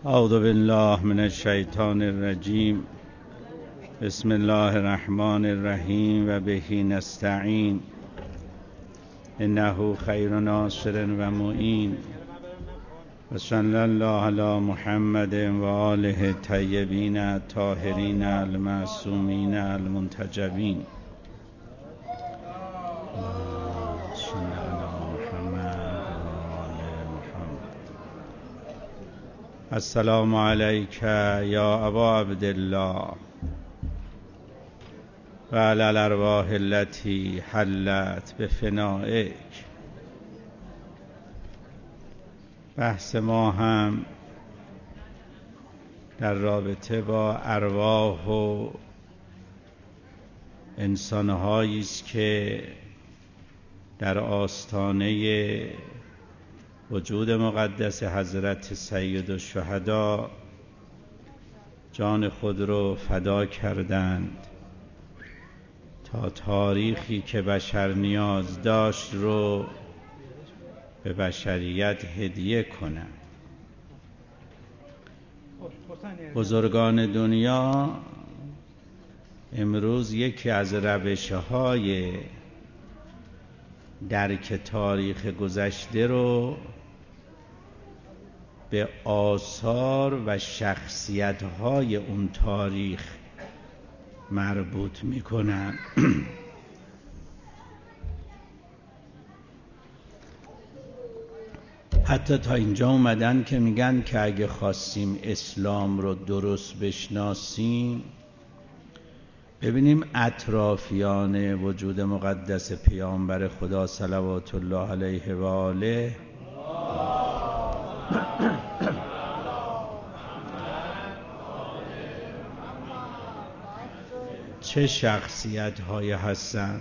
اعوذ بالله من الشیطان الرجیم. بسم الله الرحمن الرحیم و به نستعین انه خیر ناصر و معین و صلی الله علی محمد و آله الطیبین الطاهرین المعصومین المنتجبین. السلام علیک یا ابا عبدالله و علی الارواح التي حلت بفنائک. بحث ما هم در رابطه با ارواح و انسان‌هایی است که در آستانه وجود مقدس حضرت سید الشهدا جان خود رو فدا کردند تا تاریخی که بشر نیاز داشت رو به بشریت هدیه کنند. بزرگان دنیا امروز یکی از روش‌های درک تاریخ گذشته رو به آثار و شخصیت‌های اون تاریخ مربوط می‌کنن. حتی تا اینجا اومدن که میگن که اگه خواستیم اسلام رو درست بشناسیم، ببینیم اطرافیان وجود مقدس پیامبر خدا صلوات الله علیه و آله چه شخصیت هایی هستن.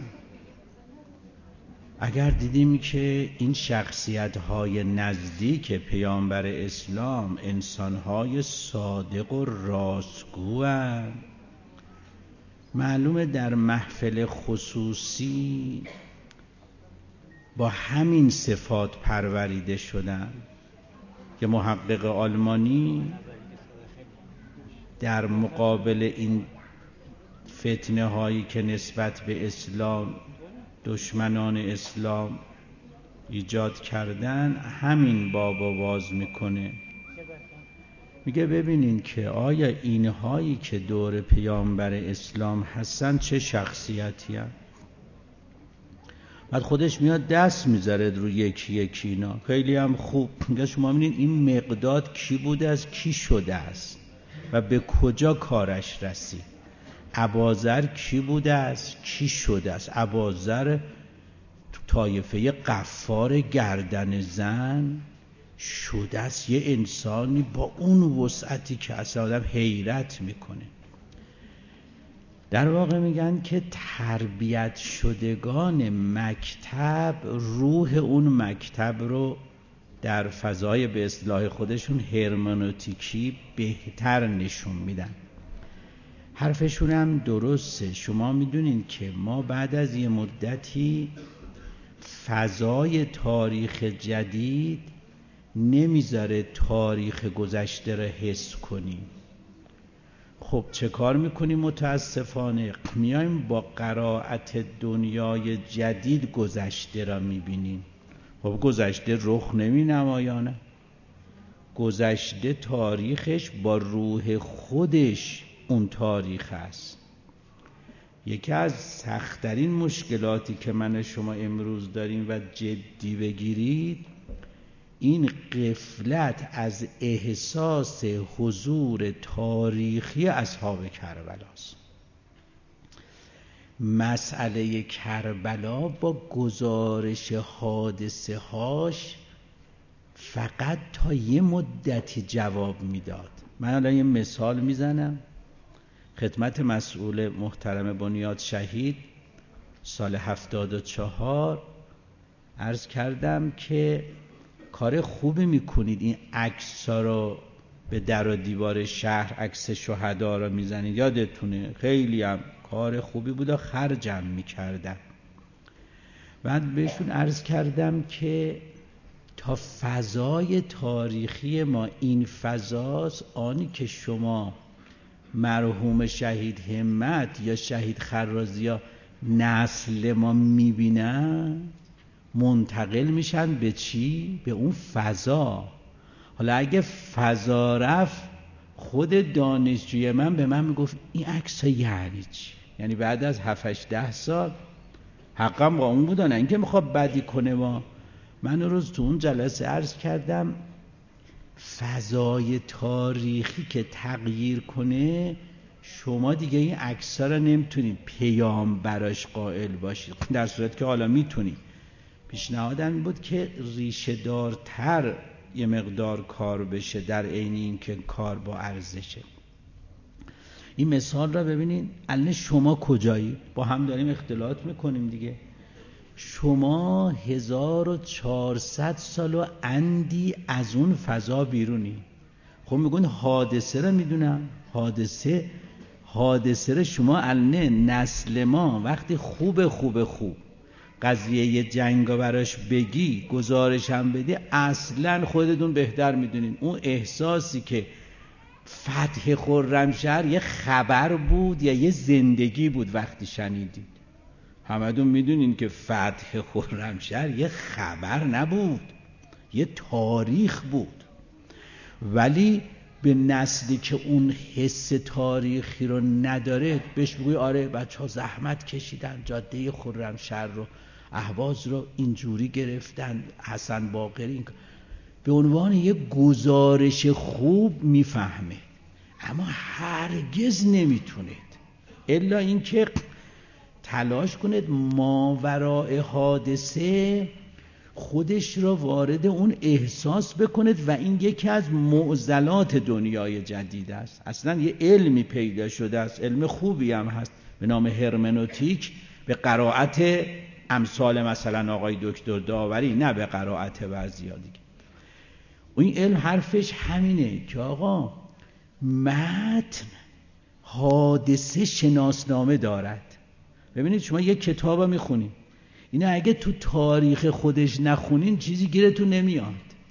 اگر دیدیم که این شخصیت های نزدیک پیامبر اسلام انسان های صادق و راستگو هستند، معلومه در محفل خصوصی با همین صفات پروریده شدن. که محقق آلمانی در مقابل این فتنه هایی که نسبت به اسلام دشمنان اسلام ایجاد کردن همین بابو باز میکنه. میگه ببینین که آیا اینهایی که دور پیامبر اسلام هستن چه شخصیتی هستن. بعد خودش میاد دست میذاره روی یکی یکی اینا، خیلی هم خوب. میگه شما ببینید این مقداد کی بوده است، کی شده است و به کجا کارش رسید. اباذر کی بوده است، کی شده است. اباذر طایفه غفار گردن زن شده است، یه انسانی با اون وسعتی که اصلا آدم حیرت میکنه. در واقع میگن که تربیت شدگان مکتب روح اون مکتب رو در فضای به اصطلاح خودشون هرمنوتیکی بهتر نشون میدن. حرفشون هم درسته. شما میدونین که ما بعد از یه مدتی فضای تاریخ جدید نمیذاره تاریخ گذشته رو حس کنیم. خب چه کار میکنیم؟ متاسفانه میایم با قرائت دنیای جدید گذشته را میبینیم. خب گذشته رخ نمینمایانه. گذشته تاریخش با روح خودش اون تاریخ است. یکی از سخت‌ترین مشکلاتی که من و شما امروز داریم و جدی بگیرید، این غفلت از احساس حضور تاریخی اصحاب کربلاست. مسئله کربلا با گزارش حادثه هاش فقط تا یه مدتی جواب میداد. من الان یه مثال میزنم خدمت مسئول محترم بنیاد شهید. سال 74 عرض کردم که کار خوبی میکنید، این عکس‌ها رو به در و دیوار شهر عکس شهدا رو میزنید. یادتونه خیلی هم کار خوبی بود و خرجم میکردم. بعد بهشون عرض کردم که تا فضای تاریخی ما این فضاست، آنی که شما مرحوم شهید همت یا شهید خرازی یا نسل ما میبینن، منتقل میشن به چی؟ به اون فضا. حالا اگه فضا رفت، خود دانشجوی من به من میگفت این عکس ها یعنی چی؟ یعنی بعد از 7-8-10 سال حقا با اون بودن، اینکه میخواد بدی کنه. من روز تو اون جلسه عرض کردم فضای تاریخی که تغییر کنه، شما دیگه این عکس‌ها رو نمیتونید پیام براش قائل باشید، در صورت که حالا میتونید. پیشنهادم این بود که ریشه دارتر یه مقدار کار بشه، در عین این که کار با ارزشه. این مثال را ببینید، الان شما کجایی؟ با هم داریم اختلاط میکنیم دیگه. شما 1400 سال و اندی از اون فضا بیرونی. خب میگن حادثه رو میدونم، حادثه رو شما الان نسل ما وقتی خوب قضیه یه جنگا براش بگی، گزارش هم بدی، اصلا خودتون بهتر میدونین اون احساسی که فتح خرمشهر یه خبر بود یا یه زندگی بود وقتی شنیدید. همتون میدونین که فتح خرمشهر یه خبر نبود، یه تاریخ بود. ولی به نسلی که اون حس تاریخی رو نداره بهش بگوی آره بچه‌ها زحمت کشیدن، جاده خرمشهر رو، اهواز رو اینجوری گرفتن، حسن باقری، به عنوان یه گزارش خوب میفهمه. اما هرگز نمیتونید الا اینکه تلاش کنید ماوراء حادثه خودش را وارد اون احساس بکنید، و این یکی از معضلات دنیای جدید است. اصلا یه علمی پیدا شده است، علم خوبی هم هست به نام هرمنوتیک، به قرائت امثال مثلا آقای دکتر داوری، نه به قرائت بعضیا دیگه. این علم حرفش همینه که آقا متن حادثه شناسنامه دارد. ببینید شما یک کتاب رو میخونید، اینه اگه تو تاریخ خودش نخونین چیزی گیرتون نمیاد.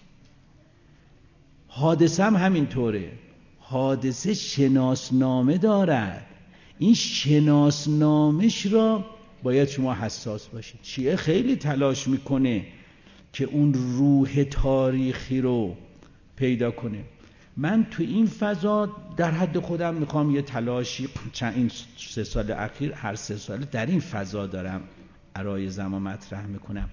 حادثه هم همینطوره، حادثه شناسنامه دارد. این شناسنامش را باید شما حساس باشید. شیعه خیلی تلاش میکنه که اون روح تاریخی رو پیدا کنه. من تو این فضا در حد خودم میخوام یه تلاشی این 3 سال اخیر، هر 3 سال در این فضا دارم عرایضم رو مطرح میکنم.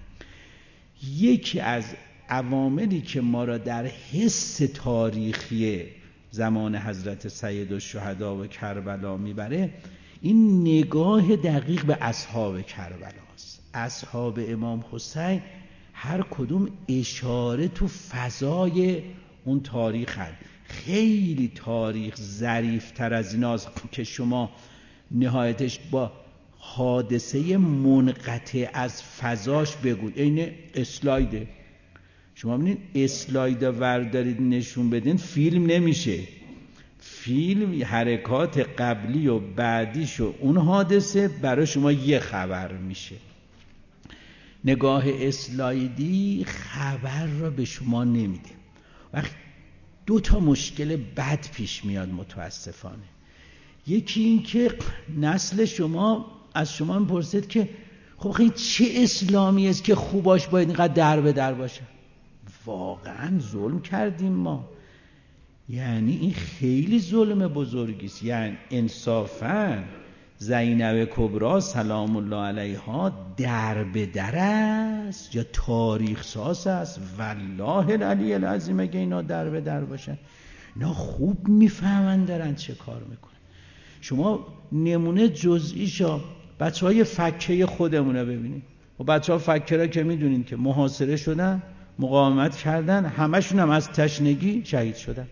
یکی از عواملی که ما را در حس تاریخی زمان حضرت سیدالشهدا و کربلا میبره، این نگاه دقیق به اصحاب کربلاست. اصحاب امام حسین هر کدوم اشاره تو فضای اون تاریخ هست. خیلی تاریخ ظریف‌تر از ایناست که شما نهایتش با حادثه منقطع از فضاش بگوید. این اسلایده، شما ببینید اسلاید وردارید نشون بدین فیلم نمیشه. فیلم حرکات قبلی و بعدیش و اون حادثه برای شما یه خبر میشه. نگاه اسلایدی خبر را به شما نمیده. وقتی 2 مشکل بد پیش میاد متاسفانه. یکی این که نسل شما از شما میپرسید که خب این چه اسلامی است که خوباش باید اینقدر در به در باشه؟ واقعا ظلم کردیم ما. یعنی این خیلی ظلم بزرگی است. یعنی انصافا زینب کبری سلام الله علیها در به در است یا تاریخ ساز است؟ والله العلی العظیم اگه اینا در به در باشن، اینا خوب میفهمن دارن چه کار میکنن. شما نمونه جزئیشو بچهای فکه خودمونه ببینید. و بچه‌ها فکه را که میدونین که محاصره شدن، مقاومت کردن، همشون هم از تشنگی شهید شدن.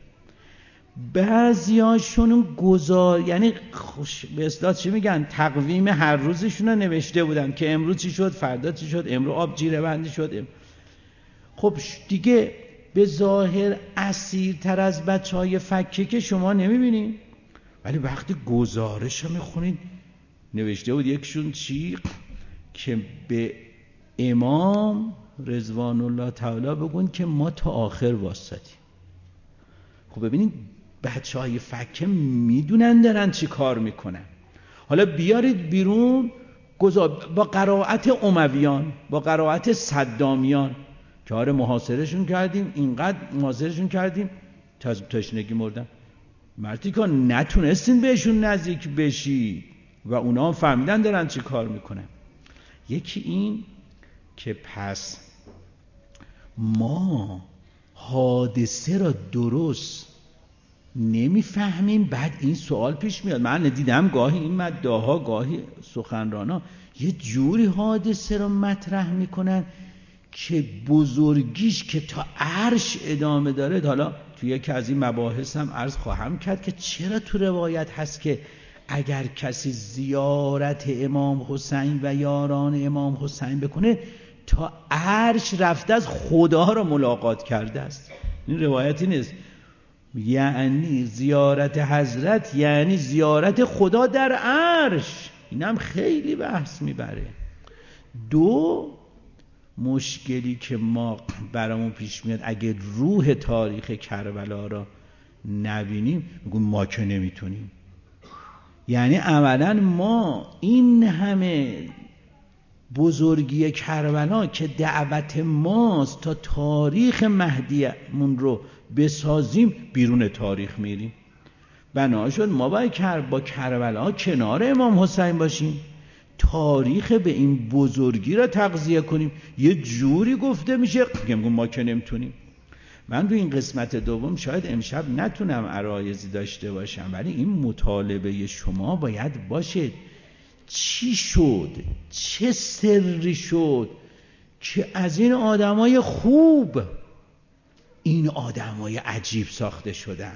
بعضیاشون یعنی به اصطلاح چی میگن، تقویم هر روزشون رو نوشته بودن که امروز چی شد، فردا چی شد، امروز آب جیره بندی شد. خب دیگه به ظاهر اسیرتر از بچهای فکه که شما نمیبینید، ولی وقتی گزارش رو میخونید نوشته بود یکشون چی که به امام رضوان الله تعالی بگون که ما تا آخر واسطیم. خب ببینید بچه های فکه میدونن دارن چی کار میکنن. حالا بیارید بیرون با قرائت امویان، با قرائت صدامیان که آره محاصرهشون کردیم، اینقدر محاصرهشون کردیم تا تشنگی مردن. مردی که نتونستین بهشون نزدیک بشی و اونا هم فهمیدن دارن چی کار میکنن. یکی این که پس ما حادثه را درست نمیفهمیم. بعد این سوال پیش میاد، من دیدم گاهی این مداها گاهی سخنرانا یه جوری حادثه را مطرح میکنن که بزرگیش که تا عرش ادامه داره. حالا توی یکی از این مباحث هم عرض خواهم کرد که چرا تو روایت هست که اگر کسی زیارت امام حسین و یاران امام حسین بکنه تا عرش رفته از خدا را ملاقات کرده است. این روایتی نیست. یعنی زیارت حضرت یعنی زیارت خدا در عرش. این هم خیلی بحث میبره. دو، مشکلی که ما برامون پیش میاد اگه روح تاریخ کربلا را نبینیم، میگیم ما که نمیتونیم. یعنی اولا ما این همه بزرگی کربلا که دعوت ماست تا تاریخ مهدیمون رو بسازیم، بیرون تاریخ میریم. بنا شد ما باید با کربلا کنار امام حسین باشیم، تاریخ به این بزرگی را تغذیه کنیم. یه جوری گفته میشه میگم ما که نمیتونیم. من تو این قسمت دوم شاید امشب نتونم عرایضی داشته باشم، ولی این مطالبه شما باید باشه چی شد، چه سری شد که از این آدمای خوب این آدمای عجیب ساخته شدن.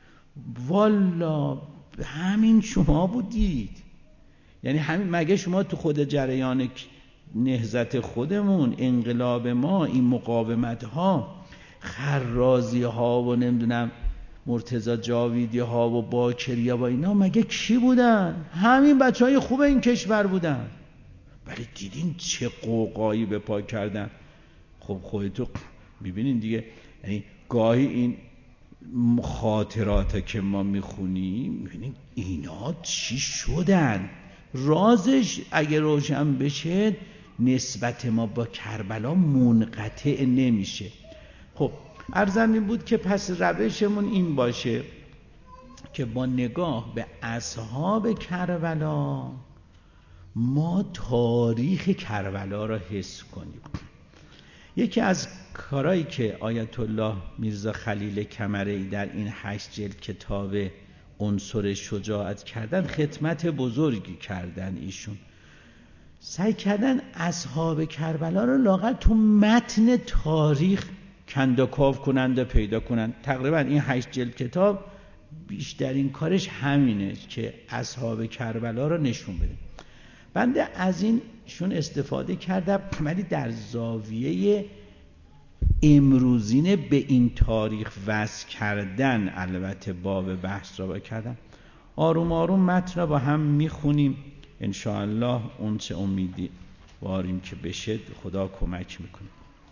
والا همین شما بودید. یعنی همین مگه شما تو خود جریان نهضت خودمون، انقلاب ما، این مقاومت ها، خرازی ها و نمیدونم مرتضی جاویدی ها و باکریا و اینا مگه کی بودن؟ همین بچه های خوب این کشور بودن. ولی دیدین چه قوقایی به پا کردن. خب خودتو میبینین دیگه. یعنی گاهی این خاطرات که ما میخونیم میبینیم اینا چی شدن. رازش اگه روشن بشه نسبت ما با کربلا منقطع نمیشه. خب عرضم این بود که پس روشمون این باشه که با نگاه به اصحاب کربلا ما تاریخ کربلا را حس کنیم. یکی از کارهایی که آیت الله میرزا خلیل کمرئی در این 8 جلد کتاب عنصر شجاعت کردن، خدمت بزرگی کردن. ایشون سعی کردن اصحاب کربلا رو لااقل تو متن تاریخ کندوکاو کنند و پیدا کنند. تقریبا این 8 جلد کتاب بیشترین کارش همینه که اصحاب کربلا رو نشون بده. بنده از اینشون استفاده کردم، ولی در زاویه امروزینه به این تاریخ وصل کردن البته باب بحث را کردم. آروم آروم متن را با هم میخونیم انشاءالله. اون چه امیدی واریم که بشه خدا کمک میکنه.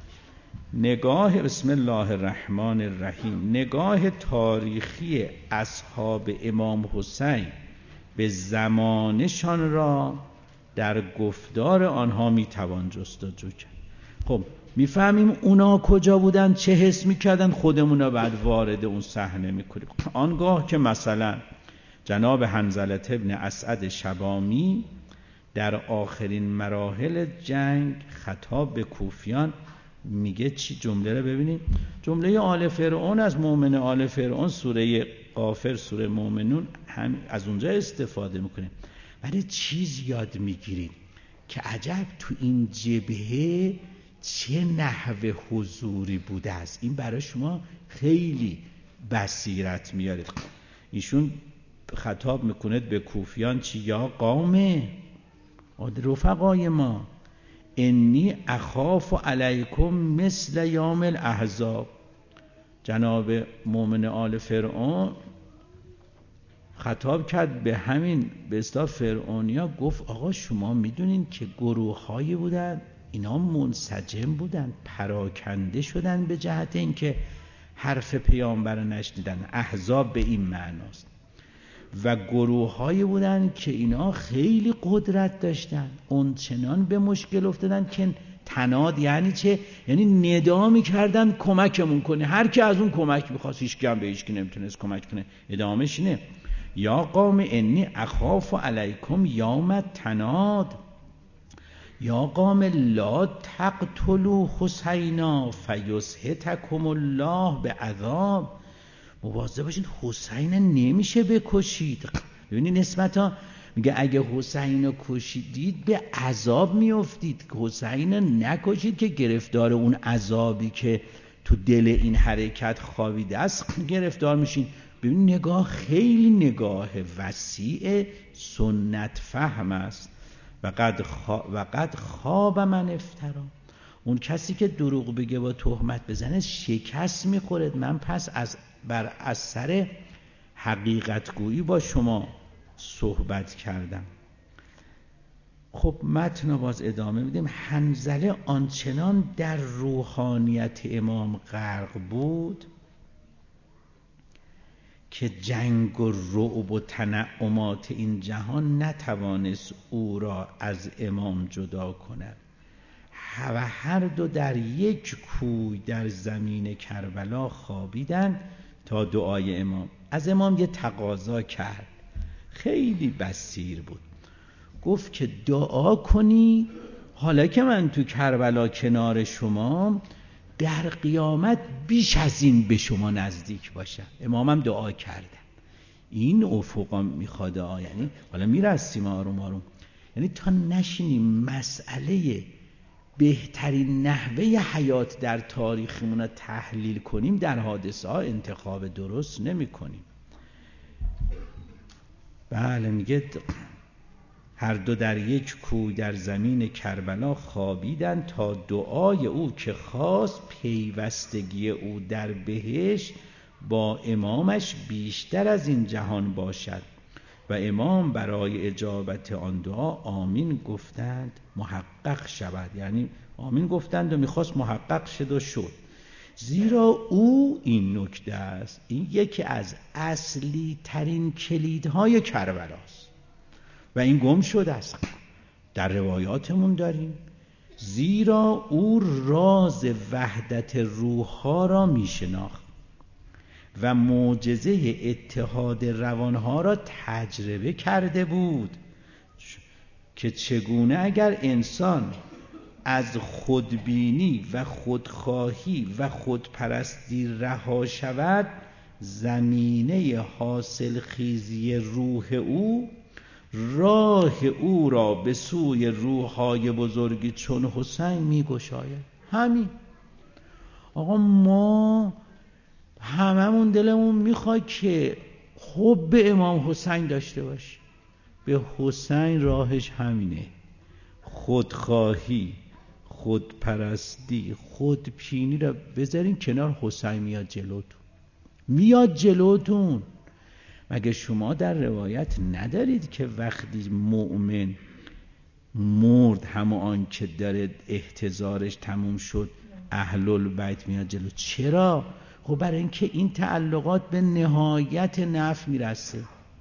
نگاه بسم الله الرحمن الرحیم، نگاه تاریخی اصحاب امام حسین به زمانشان را در گفتار آنها میتوان جستجو کرد. خب میفهمیم اونا کجا بودن، چه حس میکردن، خودمون رو بعد وارد اون صحنه میکنیم. آنگاه که مثلا جناب حنظله ابن اسعد شبامی در آخرین مراحل جنگ خطاب به کوفیان میگه چی؟ جمله رو ببینید. جمله آل فرعون از مؤمن آل فرعون، سوره غافر، سوره مومنون، هم از اونجا استفاده میکنه. ولی چیز یاد میگیرید که عجب تو این جبهه چه نحوه حضوری بوده است. این برای شما خیلی بصیرت میاره. ایشون خطاب میکنه به کوفیان چی؟ یا قوم رفقای ما، انی اخاف علیکم مثل یوم الاحزاب. جناب مومن آل فرعون خطاب کرد به همین به اصطلاح فرعونیا، گفت آقا شما میدونین که گروه هایی بودن اینا منسجم بودن، پراکنده شدن به جهت اینکه حرف پیامبر رو نشنیدن. احزاب به این معناست. و گروه‌هایی بودن که اینا خیلی قدرت داشتن، اون چنان به مشکل افتادن که تناد یعنی چه؟ یعنی ندا می‌کردن کمکمون کنه، هر کی از اون کمک می‌خواست، هیچ کی هم به هیچ کی نمیتونست کمک کنه. ادامهش اینه: یا قوم انی اخاف علیکم یوم التناد، یا قوم لا تقتلوا حسینا فیسحتکم الله بعذاب. مواظب باشید حسین نمیشه بکشید. ببینید نسبت ها میگه اگه حسین رو کشیدید به عذاب میافتید، حسین رو نکشید که گرفتار اون عذابی که تو دل این حرکت خوابیده است گرفتار میشین. ببین نگاه خیلی نگاه وسیع سنت فهم است. و قد خواب من افترا. اون کسی که دروغ بگه با تهمت بزنه شکست میخوره. من پس بر اثر حقیقت گویی با شما صحبت کردم. خب متن باز ادامه میدیم. حنظله آنچنان در روحانیت امام غرق بود که جنگ و رعب و تنعمات این جهان نتوانست او را از امام جدا کند و هر دو در یک کوی در زمین کربلا خوابیدند تا دعای امام. از امام یه تقاضا کرد، خیلی بصیر بود، گفت که دعا کنی حالا که من تو کربلا کنار شما در قیامت بیش از این به شما نزدیک باشم. امامم دعا کردن. این افقا میخواد، یعنی حالا میرسیم آروم آروم، یعنی تا نشینیم مسئله بهترین نحوه حیات در تاریخمون رو تحلیل کنیم در حادثه ها انتخاب درست نمی کنیم. بله میگه هر دو در یک کوی در زمین کربلا خوابیدند تا دعای او که خواست پیوستگی او در بهشت با امامش بیشتر از این جهان باشد و امام برای اجابت آن دعا آمین گفتند محقق شود. یعنی آمین گفتند و میخواست محقق شد و شد. زیرا او، این نکته است، این یکی از اصلی ترین کلیدهای کربلاست و این گم شده است، در روایاتمون داریم. زیرا او راز وحدت روح‌ها را میشناخت و معجزه اتحاد روانها را تجربه کرده بود که چگونه اگر انسان از خودبینی و خودخواهی و خودپرستی رها شود، زمینه حاصل خیزی روح او راه او را به سوی روح‌های بزرگی چون حسین می‌گشاید. همین آقا، ما هممون دلمون میخواد که حب به امام حسین داشته باشی. به حسین راهش همینه، خودخواهی، خودپرستی، خودپینی را بذارین کنار، حسین میاد جلوتون. مگه شما در روایت ندارید که وقتی مؤمن مرد همون که داره احتضارش تموم شد اهل البیت میاد جلو؟ چرا؟ خب برای اینکه این تعلقات به نهایت نفع میرسه.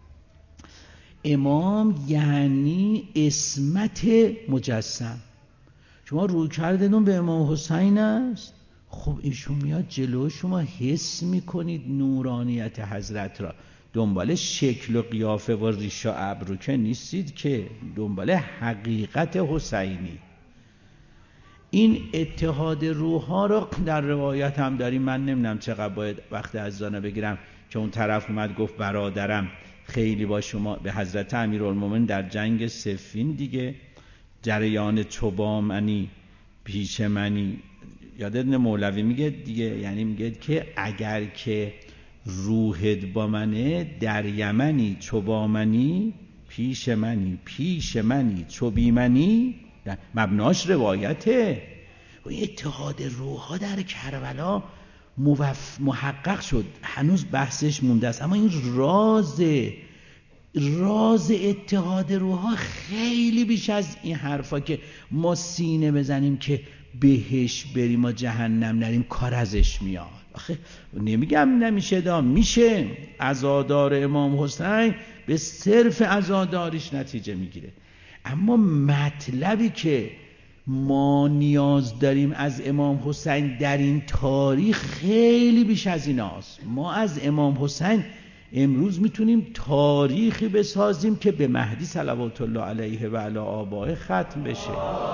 امام یعنی اسمت مجسم. شما روی کردتون به امام حسین است، خب ایشون میاد جلو شما، حس میکنید نورانیت حضرت را. دنبال شکل و قیافه و ریش و ابرو که نیستید، که دنبال حقیقت حسینی. این اتحاد روح‌ها رو در روایت هم داریم. من نمیدونم چقدر باید وقت اذان بگیرم که اون طرف اومد گفت برادرم خیلی با شما، به حضرت امیرالمومنین در جنگ صفین دیگه، جریان چوبا منی پیش منی، یادت مولوی میگه دیگه، یعنی میگه که اگر که روحت با منه در یمنی چوبا منی پیش منی چوبی منی، مبناش روایته. و اتحاد روح‌ها در کربلا محقق شد، هنوز بحثش مونده است، اما این راز راز اتحاد روح‌ها خیلی بیش از این حرفا که ما سینه بزنیم که بهش بریم و جهنم نریم کار ازش میاد. آخه نمیگم نمیشه، میشه. عزادار امام حسین به صرف عزاداریش نتیجه میگیره، اما مطلبی که ما نیاز داریم از امام حسین در این تاریخ خیلی بیش از ایناست. ما از امام حسین امروز میتونیم تاریخی بسازیم که به مهدی صلوات الله علیه و علی آبائه ختم بشه.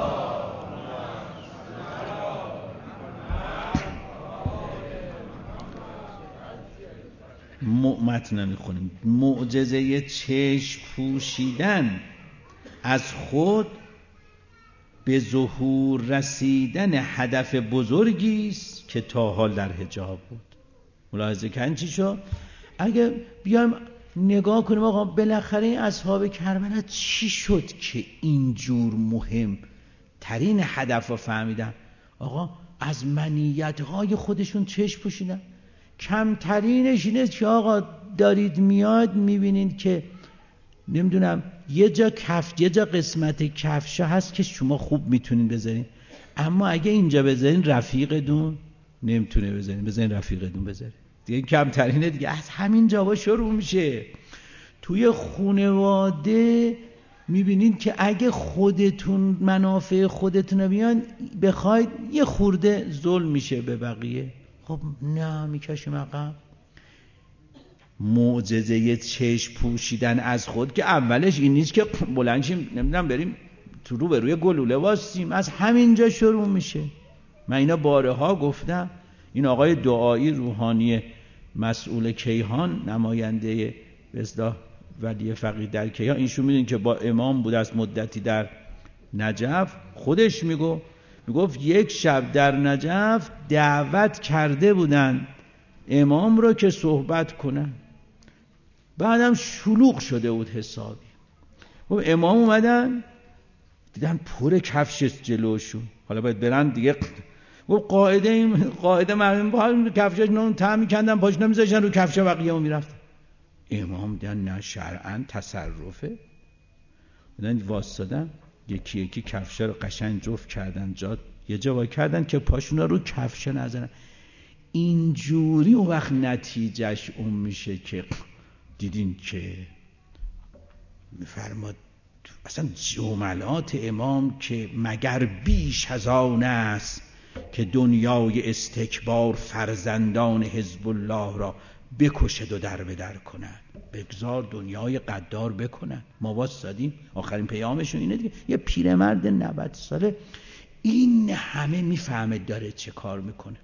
متن نمیخونیم. معجزه چشم پوشیدن از خود به ظهور رسیدن هدف بزرگی است که تا حال در حجاب بود. ملاحظه کردین چی شد؟ اگه بیایم نگاه کنیم آقا بالاخره اصحاب کربلا چی شد که اینجور مهم ترین هدف رو فهمیدن؟ آقا از منیت‌های خودشون چشم پوشیدن. کمترینش اینه که آقا دارید میاد میبینید که نمیدونم یه جا قسمت کفشه هست که شما خوب میتونین بذارین، اما اگه اینجا بذارین رفیقتون نمیتونه بذارین رفیقتون بذارین. دیگه کمترینه دیگه. از همین جا شروع میشه. توی خانواده میبینید که اگه خودتون منافع خودتون رو بیان بخواید یه خورده ظلم میشه به بقیه. خب نه، میکشیم عقب. معجزه چشم پوشیدن از خود که اولش این نیست که بلند شیم نمیدونم بریم تو رو به روی گلوله واسیم، از همینجا شروع میشه. من اینا بارها گفتم. این آقای دعایی روحانی مسئول کیهان، نماینده به اصطلاح ولی فقیه در کیهان، اینشون میدونین که با امام بود از مدتی در نجف، خودش میگفت یک شب در نجف دعوت کرده بودن امام رو که صحبت کنن، بعدم شلوغ شده بود حسابی. امام اومدن دیدن پر کفش جلوشون، حالا باید برن دیگه. قاعده معلوم با کفشش نون تا میکندن پاش نمیذاشتن رو کفش بقیه اون میرفت. امام دیدن نه شرعاً تصرفه، بودن واسطادن یکی یکی کفش رو قشنگ جفت کردن، یه جا کردن که پاشون رو کفش نزنن. اینجوری اون وقت نتیجهش اون میشه که دیدین که میفرماد اصلا جملات امام که مگر بیش از آن است که دنیای استکبار فرزندان حزب الله را بکشد و در به در کنند، بگذار دنیای قدار بکنن. ما واسطادیم. آخرین پیامشون اینه دیگه. یه پیرمرد 90 ساله این همه میفهمه داره چه کار میکنه.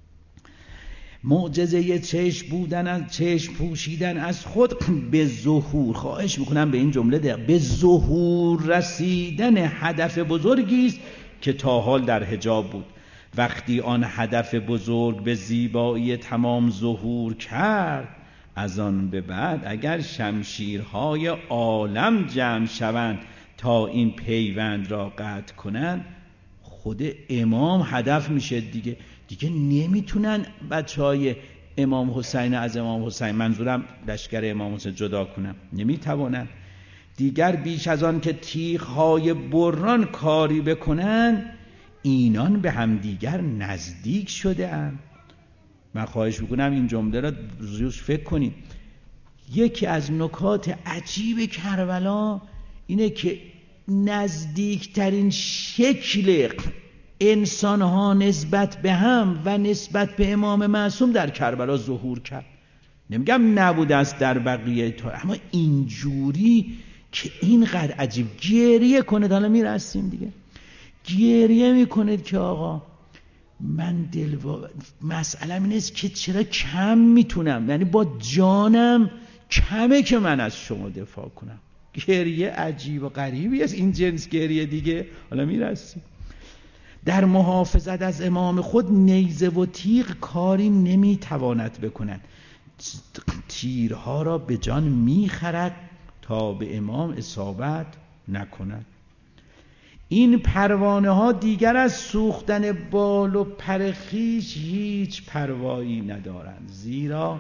معجزه چشم پوشیدن از خود به ظهور، خواهش میکنم به این جمله به ظهور رسیدن هدف بزرگی است که تا حال در حجاب بود. وقتی آن هدف بزرگ به زیبایی تمام ظهور کرد، از آن به بعد اگر شمشیرهای عالم جمع شوند تا این پیوند را قطع کنند، خود امام هدف میشه دیگه نمیتونن بچهای امام حسین از امام حسین، منظورم لشکر امام حسین، جدا کنن. نمیتوانن دیگر بیش از آن که تیغ‌های بران کاری بکنن، اینان به هم دیگر نزدیک شده اند. من خواهش میکنم این جمله را روش فکر کنید. یکی از نکات عجیب کربلا اینه که نزدیکترین شکل انسانها نسبت به هم و نسبت به امام معصوم در کربلا ظهور کرد. نمیگم نبوده است در بقیه اما اینجوری که اینقدر عجیب گریه کنید. حالا میرسیم دیگه. گریه میکنید که آقا من مسئله این است که چرا کم میتونم، یعنی با جانم کمه که من از شما دفاع کنم. گریه عجیب و غریبی است این جنس گریه دیگه. حالا میرسیم. در محافظت از امام خود نیزه و تیغ کاری نمیتواند بکنند. تیرها را به جان میخرد تا به امام اصابت نکند. این پروانه ها دیگر از سوختن بال و پر خویش هیچ پروایی ندارند، زیرا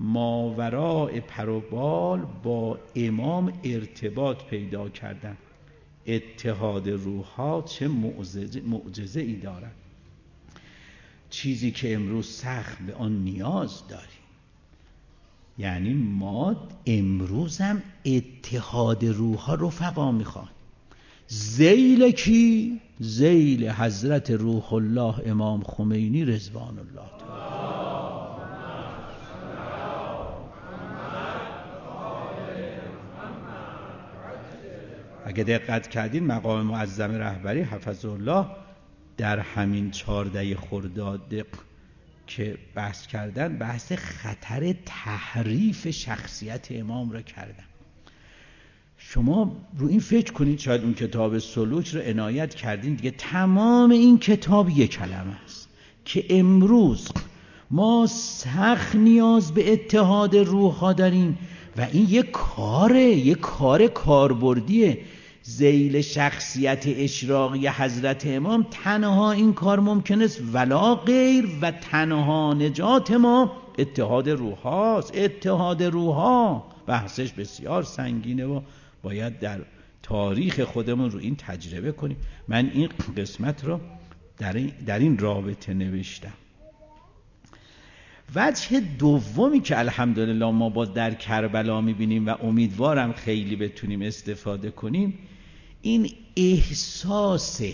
ماوراء پر و بال با امام ارتباط پیدا کردن. اتحاد روح‌ها چه معجزه ای دارد، چیزی که امروز سخت به آن نیاز داریم. یعنی ما امروز هم اتحاد روح‌ها رفقا میخوان. ذیل کی؟ ذیل حضرت روح الله امام خمینی رضوان الله تعالی. اگه دقت کردین مقام معظم رهبری حفظه الله در همین 14 خرداد که بحث کردن، بحث خطر تحریف شخصیت امام را کردن. شما رو این فکر کنید، شاید اون کتاب سلوک رو عنایت کردین دیگه، تمام این کتاب یک کلمه است که امروز ما سخت نیاز به اتحاد روح‌ها داریم و این یک کار کاربردیه. ذیل شخصیت اشراقی حضرت امام تنها این کار ممکن است ولا غیر، و تنها نجات ما اتحاد روح‌هاست. اتحاد روح‌ها بحثش بسیار سنگینه و باید در تاریخ خودمون رو این تجربه کنیم. من این قسمت رو در این رابطه نوشتم. وجه دومی که الحمدلله ما با در کربلا میبینیم و امیدوارم خیلی بتونیم استفاده کنیم، این احساس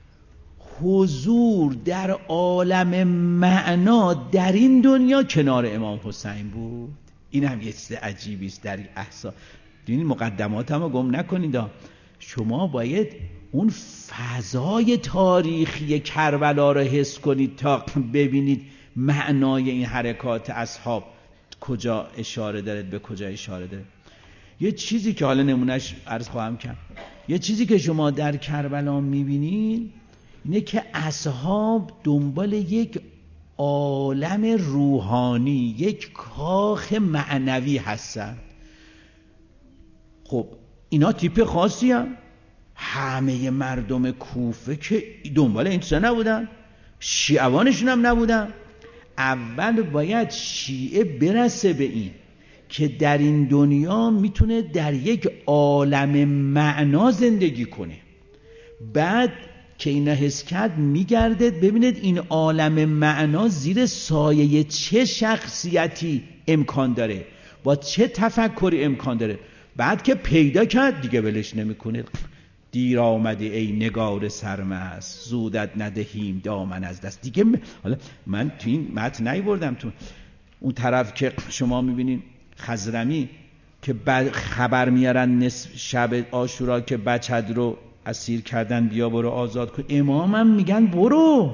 حضور در عالم معنا در این دنیا کنار امام حسین بود. این هم یه چیز عجیبی است در احساس. این مقدمات هم گم نکنید. شما باید اون فضای تاریخی کربلا رو حس کنید تا ببینید معنای این حرکات اصحاب کجا اشاره داره، به کجا اشاره داره. یه چیزی که حالا نمونهش عرض خواهم کرد، یه چیزی که شما در کربلا میبینید اینه که اصحاب دنبال یک عالم روحانی، یک کاخ معنوی هستن. خب اینا تیپ خاصی هم. همه مردم کوفه که دنبال این چیزا نبودن، شیعوانشون هم نبودن. اول باید شیعه برسه به این که در این دنیا میتونه در یک عالم معنا زندگی کنه. بعد که اینا حس کرد میگرده ببینید این عالم معنا زیر سایه چه شخصیتی امکان داره، با چه تفکری امکان داره. بعد که پیدا کرد دیگه ولش نمیکنه. دیر آمدی ای نگار سرمست، زودت ندهیم دامن از دست. دیگه حالا من تو این متن نیاوردم، تو اون طرف که شما میبینین خضرمی که خبر میارن نصف شب عاشورا که بچت رو اسیر کردن، بیا برو آزاد کن. امامم میگن برو،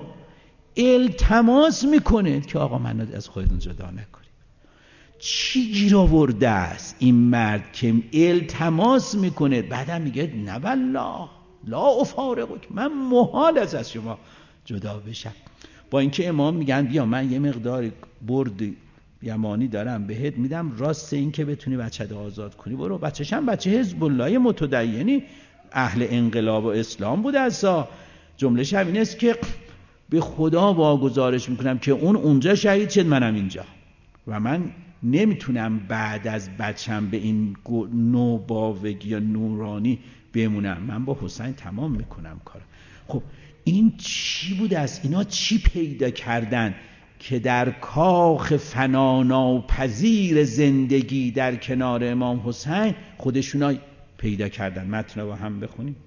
التماس میکنه که آقا من از خودتون جدا نکنید. چی گیر آورده است این مرد که التماس میکنه؟ بعدم میگه نه والله لا افارقک، من محال از شما جدا بشم. با اینکه امام میگن بیا من یه مقدار برد یمانی دارم بهت میدم، راست این که بتونی بچه آزاد کنی برو. بچه‌ش هم بچه حزب الله متدینی اهل انقلاب و اسلام بوده اصلا. جمله‌ش هم این است که به خدا واگذارش میکنم که اون اونجا شهید شد منم اینجا، و من نمیتونم بعد از بچم به این نوباوگی یا نورانی بمونم، من با حسین تمام میکنم کار. خب این چی بوده است؟ اینا چی پیدا کردن که در کاخ فناناپذیر زندگی در کنار امام حسین خودشونا پیدا کردن؟ متن رو هم بخونیم.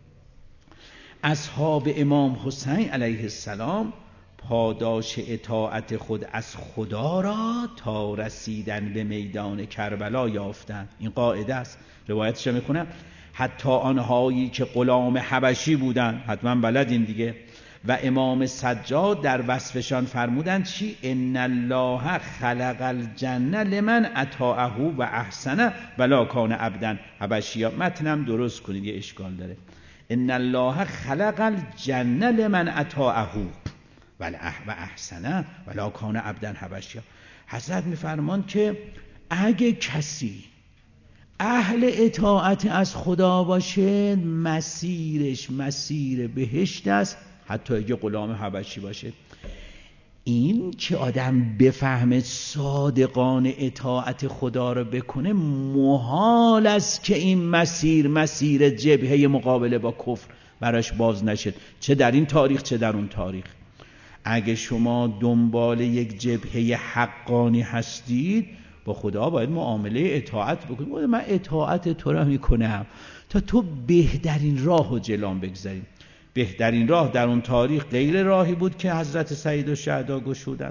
اصحاب امام حسین علیه السلام پاداش اطاعت خود از خدا را تا رسیدن به میدان کربلا یافتند. این قاعده است. روایتش میخونم. حتی آنهایی که غلام حبشی بودند، حتما بلدین دیگه، و امام سجاد در وصفشان فرمودند چی؟ ان الله خلق الجنه لمن اطاعه و احسن ولا کان عبدا حبشیا. متنم درست کنید، یه اشکال داره. ان الله خلق الجنه لمن اطاعه و احسن ولا کان عبدا حبشیا. حضرت میفرمان که اگه کسی اهل اطاعت از خدا باشه مسیرش مسیر بهشت است، حتی اگه غلام حبشی باشه. این که آدم بفهمه صادقانه اطاعت خدا رو بکنه، محال است که این مسیر جبهه مقابله با کفر براش باز نشه، چه در این تاریخ چه در اون تاریخ. اگه شما دنبال یک جبهه حقانی هستید، با خدا باید معامله اطاعت بکنید. من اطاعت تو رو میکنم تا تو بهترین راه رو جلوم بگذاریم. بهترین راه در اون تاریخ غیر راهی بود که حضرت سید الشهدا گشودند.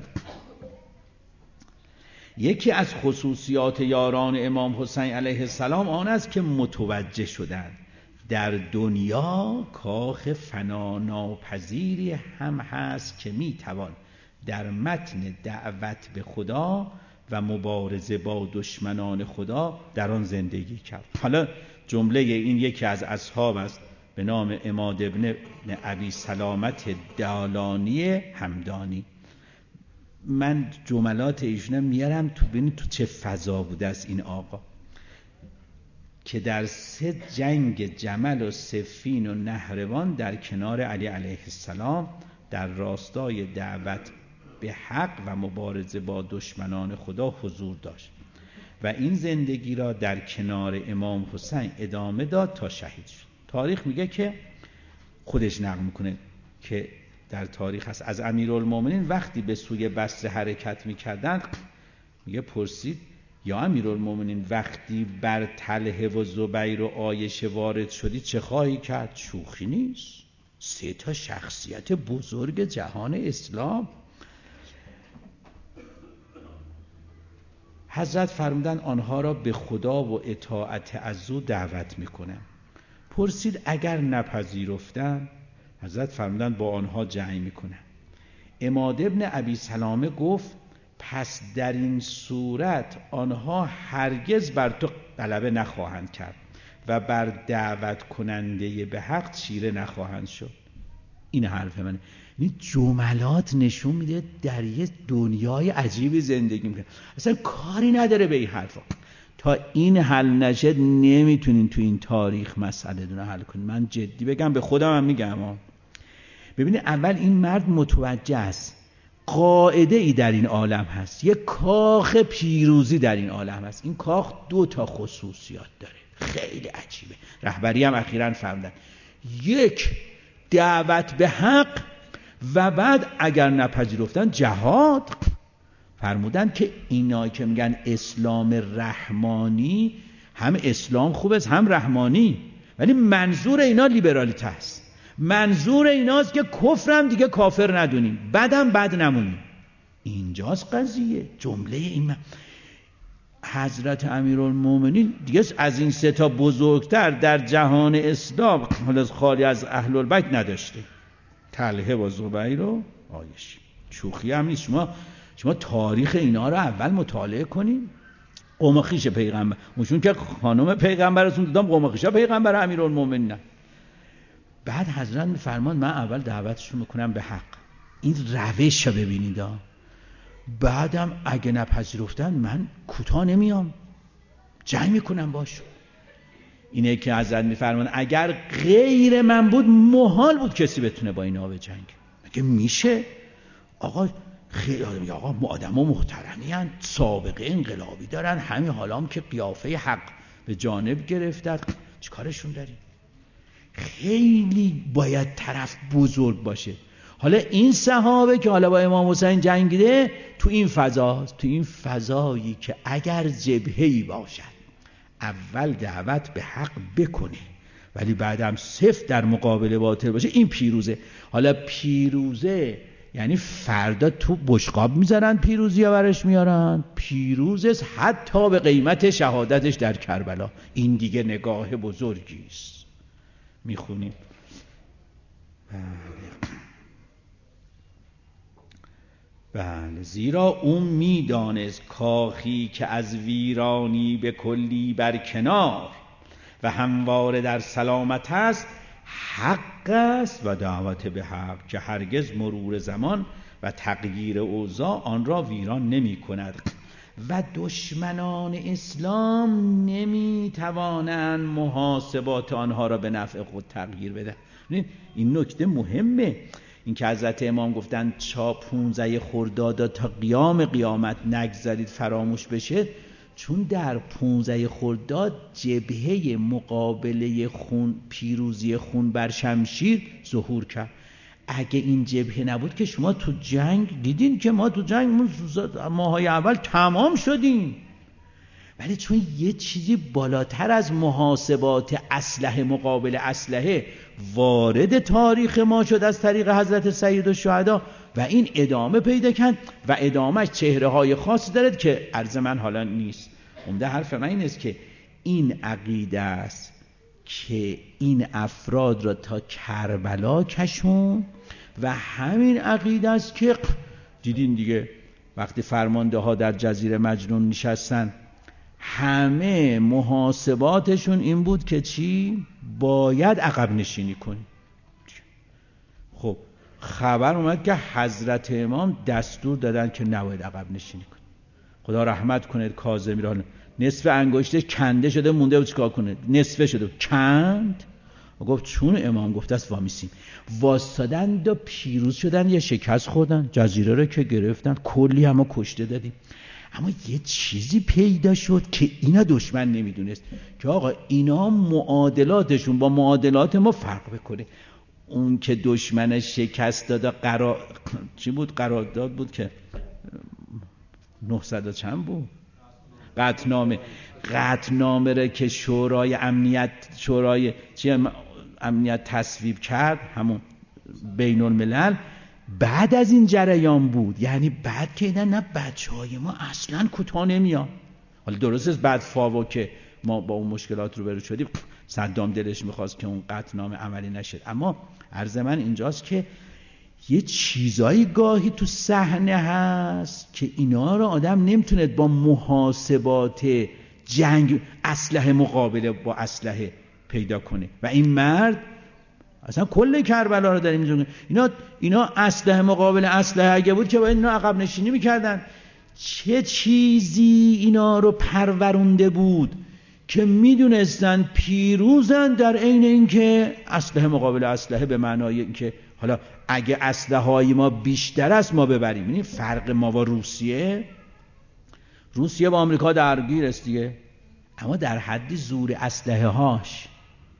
یکی از خصوصیات یاران امام حسین علیه السلام آن است که متوجه شدند در دنیا کاخ فناناپذیری هم هست که میتوان در متن دعوت به خدا و مبارزه با دشمنان خدا در آن زندگی کرد. حالا جمله این یکی از اصحاب است به نام عماد ابن ابی سلامت دالانی همدانی. من جملات ایشون میارم تو ببینید تو چه فضا بوده است این آقا، که در 3 جنگ جمل و صفین و نهروان در کنار علی علیه السلام در راستای دعوت به حق و مبارزه با دشمنان خدا حضور داشت و این زندگی را در کنار امام حسین ادامه داد تا شهید شد. تاریخ میگه که خودش نقل میکنه که در تاریخ هست از امیرالمومنین وقتی به سوی بصره حرکت میکردن، میگه پرسید یا امیرالمومنین وقتی بر طلحه و زبیر و عایشه وارد شدی چه خواهی کرد؟ شوخی نیست، 3 تا شخصیت بزرگ جهان اسلام. حضرت فرمودند آنها را به خدا و اطاعت از او دعوت میکنم. پرسید اگر نپذیرفتند؟ حضرت فرمودند با آنها جنگ میکنم. عماد ابن ابی سلامه گفت پس در این صورت آنها هرگز بر تو غلبه نخواهند کرد و بر دعوت کننده به حق چیره نخواهند شد. این حرف منه. این جملات نشون میده در یه دنیای عجیبی زندگی میکنه، اصلا کاری نداره به این حرفا. تا این حل نشه نمیتونین تو این تاریخ مسئله دونه حل کنین. من جدی بگم، به خودم هم میگم. ببینید اول این مرد متوجه است قاعده ای در این عالم هست، یک کاخ پیروزی در این عالم هست. این کاخ 2 تا خصوصیات داره خیلی عجیبه. رهبری هم اخیراً فهمیدن، یک دعوت به حق و بعد اگر نپذیرفتن جهاد. فرمودن که اینا که میگن اسلام رحمانی، هم اسلام خوب است هم رحمانی، ولی منظور اینا لیبرالیته است. منظور ایناست که کفرم دیگه کافر ندونیم، بدم بد نمونیم. اینجاست قضیه. جمله این حضرت امیرالمومنین دیگه از این 3 تا بزرگتر در جهان اسلام حالا خالی از اهل البیت نداشته، طلحه و زبیر و عایشه. شوخی هم نیست. شما تاریخ اینا رو اول مطالعه کنید. قوم خویش پیغمبر، مشون که خانم پیغمبرتون دیدم قوم خویش پیغمبر امیرالمومنین. بعد حضرت میفرمان من اول دعوتشون میکنم به حق، این روش رو ببینید. بعدم اگه نپذیرفتن من کوتاه نمیام، جنگ میکنم باشون. اینه که حضرت میفرمان اگر غیر من بود محال بود کسی بتونه با اینا به جنگ. مگه میشه؟ آقا خیلی آدم، آقا آدم‌ها محترمی هستند، سابقه انقلابی دارن، همین حالا هم که قیافه حق به جانب گرفتن، چیکارشون داریم؟ خیلی باید طرف بزرگ باشه. حالا این صحابه که حالا با امام حسین جنگیده تو این فضاست، تو این فضایی که اگر جبهه‌ای باشد اول دعوت به حق بکنه ولی بعدم صفر در مقابل باطل باشه، این پیروزه. حالا پیروزه یعنی فردا تو بشقاب میزنن پیروزی ها برش میارن، پیروزه حتی به قیمت شهادتش در کربلا. این دیگه نگاه بزرگی است. میخونیم بله زیرا اون میدانست کاخی که از ویرانی به کلی برکنار و همواره در سلامت است حق است و دعوت به حق که هرگز مرور زمان و تغییر اوضاع آن را ویران نمی کند و دشمنان اسلام نمی توانند محاسبات آنها را به نفع خود تغییر بدن. این نکته مهمه. این که حضرت امام گفتن 15 خرداد تا قیام قیامت نگذارید فراموش بشه، چون در 15 خرداد جبهه مقابله پیروزی خون بر شمشیر ظهور کرد. اگه این جبهه نبود که شما تو جنگ دیدین که ما تو جنگ ماهای اول تمام شدیم، ولی چون یه چیزی بالاتر از محاسبات اسلحه مقابل اسلحه وارد تاریخ ما شد از طریق حضرت سیدالشهدا و این ادامه پیدا کرد و ادامهش چهره های خاصی دارد که عرض من حالا نیست. عمده حرف من این است که این عقیده است که این افراد را تا کربلا کشون و همین عقیده است که دیدین دیگه وقتی فرمانده ها در جزیره مجنون نشستن همه محاسباتشون این بود که چی؟ باید عقب نشینی کنی. خب خبر اومد که حضرت امام دستور دادن که نباید عقب نشینی کنی. خدا رحمت کنه کاظمی را، نصف انگشتش کنده شده مونده بود چیکار کنه، نصفه شده کند و گفت چون امام گفته است وامیسیم. واسطادن و پیروز شدن یا شکست خوردن، جزیره رو که گرفتن، کلی همه کشته دادیم. اما یه چیزی پیدا شد که اینا دشمن نمیدونست که آقا اینا معادلاتشون با معادلات ما فرق بکنه. اون که دشمن شکست داده چی بود؟ قرارداد بود که 900 چند بود؟ قطعنامه را که شورای امنیت تصویب کرد، همون بین الملل، بعد از این جریان بود. یعنی بعد که نه بچهای ما اصلا کوتاه نمیان. حالا درست است بعد فاو که ما با اون مشکلات روبرو شدیم صدام دلش میخواست که اون قطعنامه عملی نشد، اما عرض من اینجاست که یه چیزایی گاهی تو صحنه هست که اینا رو آدم نمیتونه با محاسبات جنگ اسلحه مقابله با اسلحه پیدا کنه و این مرد اصلا کل کربلا رو داریم می‌دونیم. اینا اسلحه مقابل اسلحه اگه بود که باید اینا عقب نشینی می‌کردن. چه چیزی اینا رو پرورونده بود که میدونستن پیروزن، در عین اینکه اسلحه مقابل اسلحه به معنای اینکه حالا اگه اسلحه‌های ما بیشتر است ما ببریم. این فرق ما و روسیه با آمریکا درگیر است دیگه، اما در حد زور اسلحه هاش.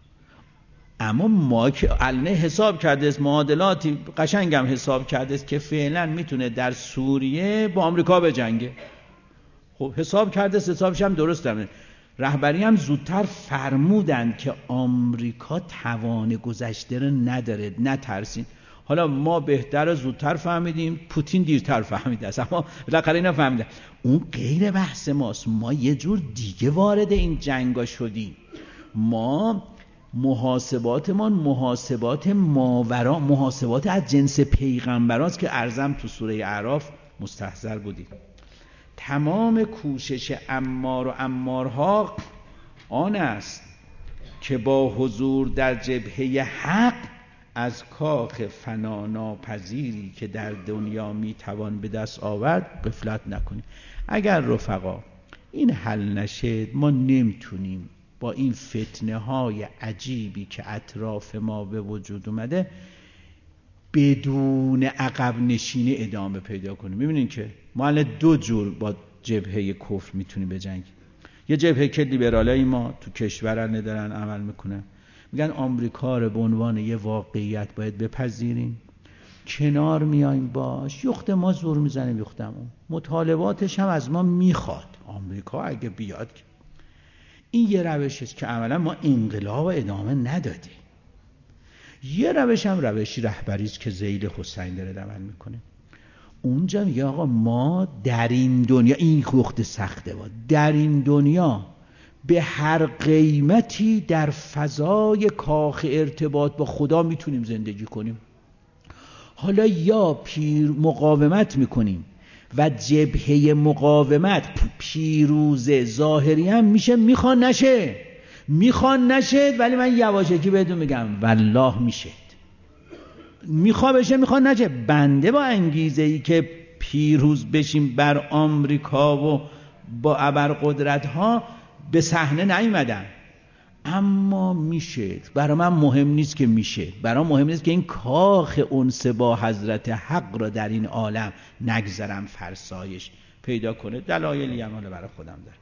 اما ما که علنه حساب کرده است، معادلاتی قشنگم حساب کرده است که فعلا میتونه در سوریه با آمریکا بجنگه. خب حساب کرده است، حسابش هم درسته. رهبری هم زودتر فرمودن که آمریکا توان گذشته رو نداره، نترسین. حالا ما بهتر زودتر فهمیدیم، پوتین دیرتر فهمیده است، اما بالاخره اینا فهمیدن. اون غیر بحث ماست. ما یه جور دیگه وارد این جنگا شدیم. ما محاسباتمان محاسبات ماورا، محاسبات از جنس پیغمبراست که ارزم تو سوره اعراف مستحضر بودیم. تمام کوشش عمار و عمارها آن است که با حضور در جبهه حق از کاخ فناناپذیری که در دنیا میتوان به دست آورد غفلت نکنیم. اگر رفقا این حل نشه ما نمیتونیم با این فتنه های عجیبی که اطراف ما به وجود اومده بدون عقب نشینی ادامه پیدا کنیم. میبینین که ما الان دو جور با جبهه کفر میتونیم بجنگیم. یه جبهه که لیبرالای ما تو کشورن دارن عمل میکنن، میگن آمریکا رو به عنوان یه واقعیت باید بپذیریم، کنار میایم باش، یخت ما زور میزنیم یختمون، مطالباتش هم از ما میخواد آمریکا اگه بیاد. این یه روش است که عملا ما انقلاب ادامه ندادیم. یه روش هم روشی رهبری است که ذیل حسین داره عمل میکنه. اونجا میگه آقا ما در این دنیا، این وقت سخته بود، در این دنیا به هر قیمتی در فضای کاخ ارتباط با خدا میتونیم زندگی کنیم. حالا یا مقاومت میکنیم و جبهه مقاومت پیروز ظاهری هم میشه، میخوان نشه، ولی من یواشکی بهتون میگم والله میشه. میخوا بشه میخوان نشه. بنده با انگیزه ای که پیروز بشیم بر آمریکا و با ابرقدرت ها به صحنه نیومدم، اما میشه. برای من مهم نیست که میشه، برای مهم نیست که این کاخ انس با حضرت حق را در این عالم نگذرم فرسایش پیدا کنه. دلایلی هم برای خودم دارم.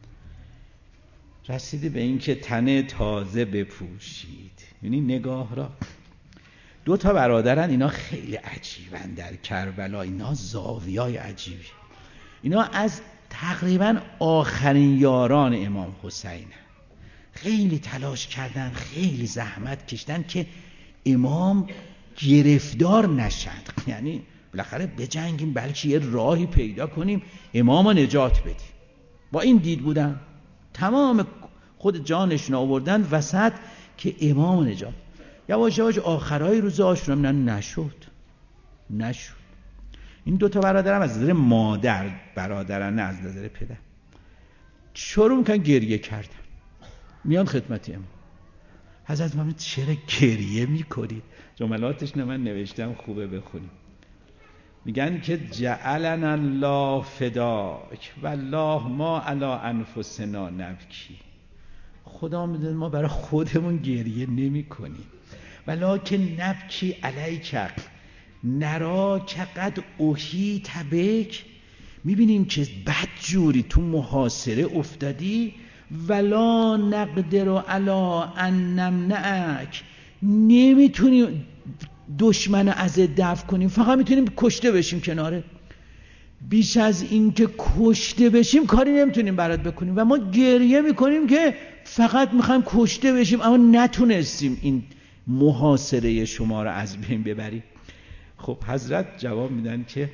رسیده به این که تن تازه بپوشید. یعنی نگاه را 2 برادرن، اینا خیلی عجیبن در کربلا، اینا زاویای عجیبی، اینا از تقریبا آخرین یاران امام حسین، خیلی تلاش کردن، خیلی زحمت کشیدن که امام گرفتار نشد. یعنی بالاخره بجنگیم بلکه یه راهی پیدا کنیم امام نجات بدیم. با این دید بودن، تمام خود جانشون آوردن وسط که امام نجات. یواش یواش آخرای روز آشورا نشد. این 2 برادرم از نظر مادر برادرن، نه از نظر پدر. شروع میکنن گریه کردن، میان خدمت امام. حضرت محمد چرا گریه میکنید؟ جملاتش من نوشتم، خوبه بخونیم. میگن که جعلنا الله فداک والله ما علی انفسنا نبکی. خدا میدونه ما برای خودمون گریه نمی کنیم، ولکن نبکی علیک نراک قد احیط بک. میبینیم که بدجوری تو محاصره افتادی، ولا نقدر علی ان نمنعک، نمیتونیم دشمن از دفع کنیم، فقط میتونیم کشته بشیم کناره. بیش از این که کشته بشیم کاری نمیتونیم برات بکنیم و ما گریه میکنیم که فقط میخوایم کشته بشیم، اما نتونستیم این محاصره شما را از بین ببریم. خب حضرت جواب میدن که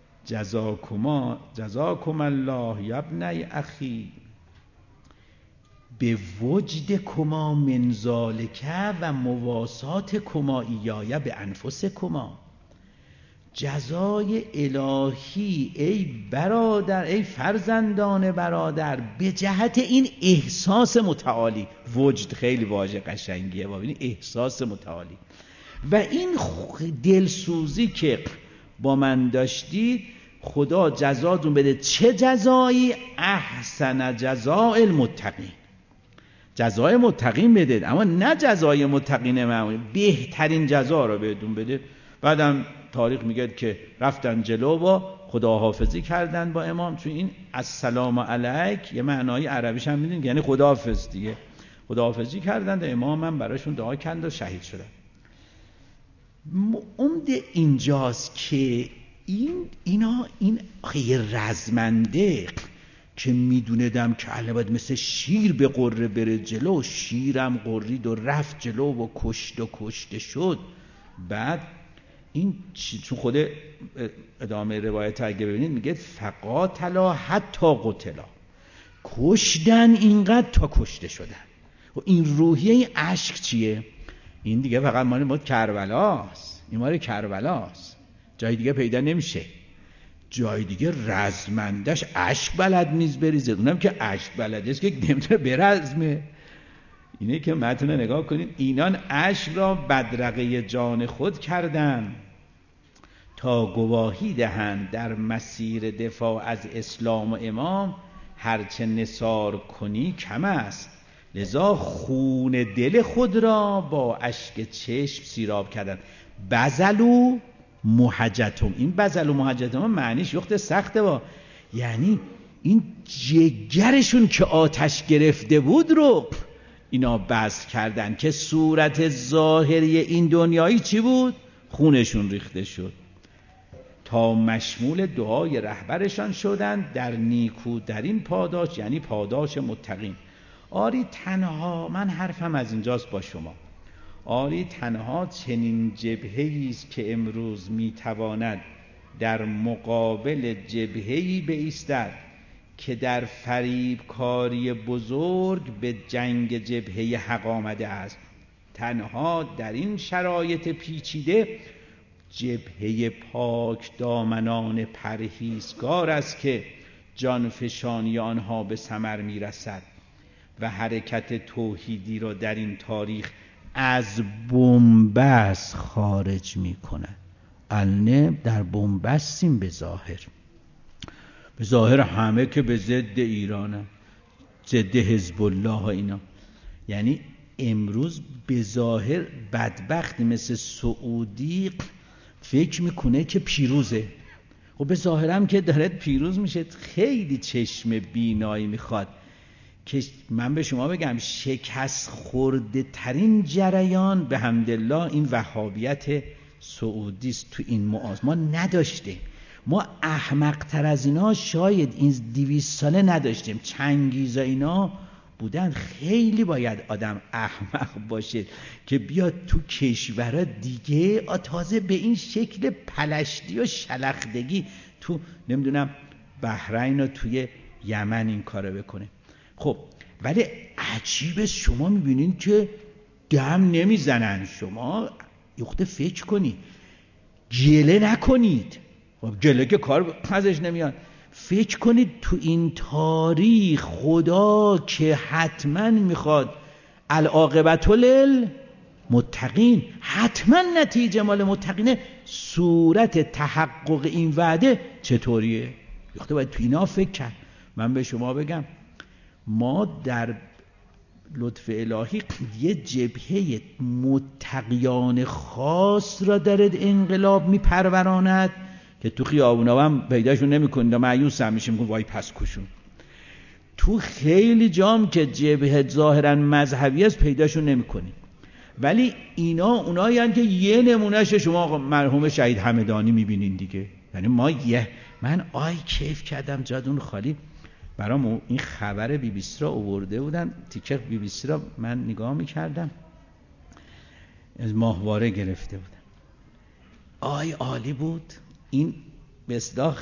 جزاکم الله یا ابنی اخی به وجد کما من ذالک و مواسات کما ایای به انفس کما. جزای الهی ای برادر، ای فرزندان برادر، به جهت این احساس متعالی. وجد خیلی واژه قشنگیه، ببینید احساس متعالی و این دلسوزی که با من داشتید، خدا جزاتون بده. چه جزایی؟ احسن جزاء المتقین. جزای متقین بده، اما نه جزای متقین معمولی، بهترین جزا رو بهتون بده. بعدم تاریخ میگه که رفتن جلو و خداحافظی کردن با امام، چون این السلام علیک یه معنای عربیش هم میدونید یعنی خداحافظ دیگه. خداحافظی کردن و امام هم براشون دعا کرد و شهید شدن. عمده اینجاست که این خیر رزمنده که میدونیدم که البته مثل شیر به قره بره جلو، شیرم قرید و رفت جلو و کشته شد. بعد این چون خود ادامه روایت اگه ببینید میگه فقاتلا حتی قتلا، کشتن اینقدر تا کشته شدن. و این روحیه، این عشق چیه؟ این دیگه فقط مال کربلاست، این مال کربلاست، جای دیگه پیدا نمیشه. جای دیگه رزمندش عشق بلد نیست بریزه، اونم که عشق بلد است که نمیتونه برزمه. اینه که متن نگاه کنید، اینان عشق را بدرقه جان خود کردن تا گواهی دهند در مسیر دفاع از اسلام و امام هرچه نثار کنی کم است. لذا خون دل خود را با اشک چشم سیراب کردن. بذلوا محجتهم. این بذلوا محجتهم معنیش یخت سخته با، یعنی این جگرشون که آتش گرفته بود رو اینا بذل کردن که صورت ظاهری این دنیایی چی بود؟ خونشون ریخته شد تا مشمول دعای رهبرشان شدند در نیکو در این پاداش، یعنی پاداش متقین. آری تنها، من حرفم از اینجاست با شما، آری تنها چنین جبهه‌ای است که امروز میتواند در مقابل جبهه‌ای بایستد که در فریبکاری بزرگ به جنگ جبهه حق آمده است. تنها در این شرایط پیچیده جبهه پاک دامنان پرهیزگار است که جانفشانی آنها به ثمر میرسد و حرکت توحیدی را در این تاریخ از بنبست خارج میکنه. النه در بنبستیم، به ظاهر همه که به ضد ایرانه، ضد حزب الله اینا. یعنی امروز به ظاهر بدبختی مثل سعودی فکر میکنه که پیروزه. خب به ظاهرم که داره پیروز میشه. خیلی چشم بینایی میخواد که من به شما بگم شکست خورده ترین جریان به حمدالله این وهابیت سعودی است. تو این معاصر ما نداشتیم، ما احمق تر از اینا شاید این 200 ساله نداشتیم. چنگیزا اینا بودن. خیلی باید آدم احمق باشه که بیاد تو کشورها دیگه تازه به این شکل پلشتی و شلختگی تو نمیدونم بحرین و توی یمن این کارو بکنه. خب ولی عجیبه شما میبینین که دم نمیزنن. شما یخته فکر کنید، گله نکنید. خب گله که کار ازش نمیاد. فکر کنید تو این تاریخ خدا که حتما میخواد العاقبت للمتقین، حتما نتیجه مال متقینه. صورت تحقق این وعده چطوریه؟ یخته باید تو اینا فکر کرد. من به شما بگم ما در لطف الهی یه جبهه متقیان خاص را دارد انقلاب میپروراند که تو خیابونا هم پیداشون نمی‌کنید و مایوس هم میشیم که وای پس کشون. تو خیلی جام که جبهه ظاهرا مذهبی است پیداشون نمی‌کنید. ولی اینا اونایی هستند که یه نمونهش شما مرحوم شهید همدانی می‌بینین دیگه. یعنی من کیف کردم جادون خالی. برام این خبر بی بی سی را آورده بودن، تیکر بی بی سی را من نگاه می‌کردم، از ماهواره گرفته بودن. عالی بود. این به اصطلاح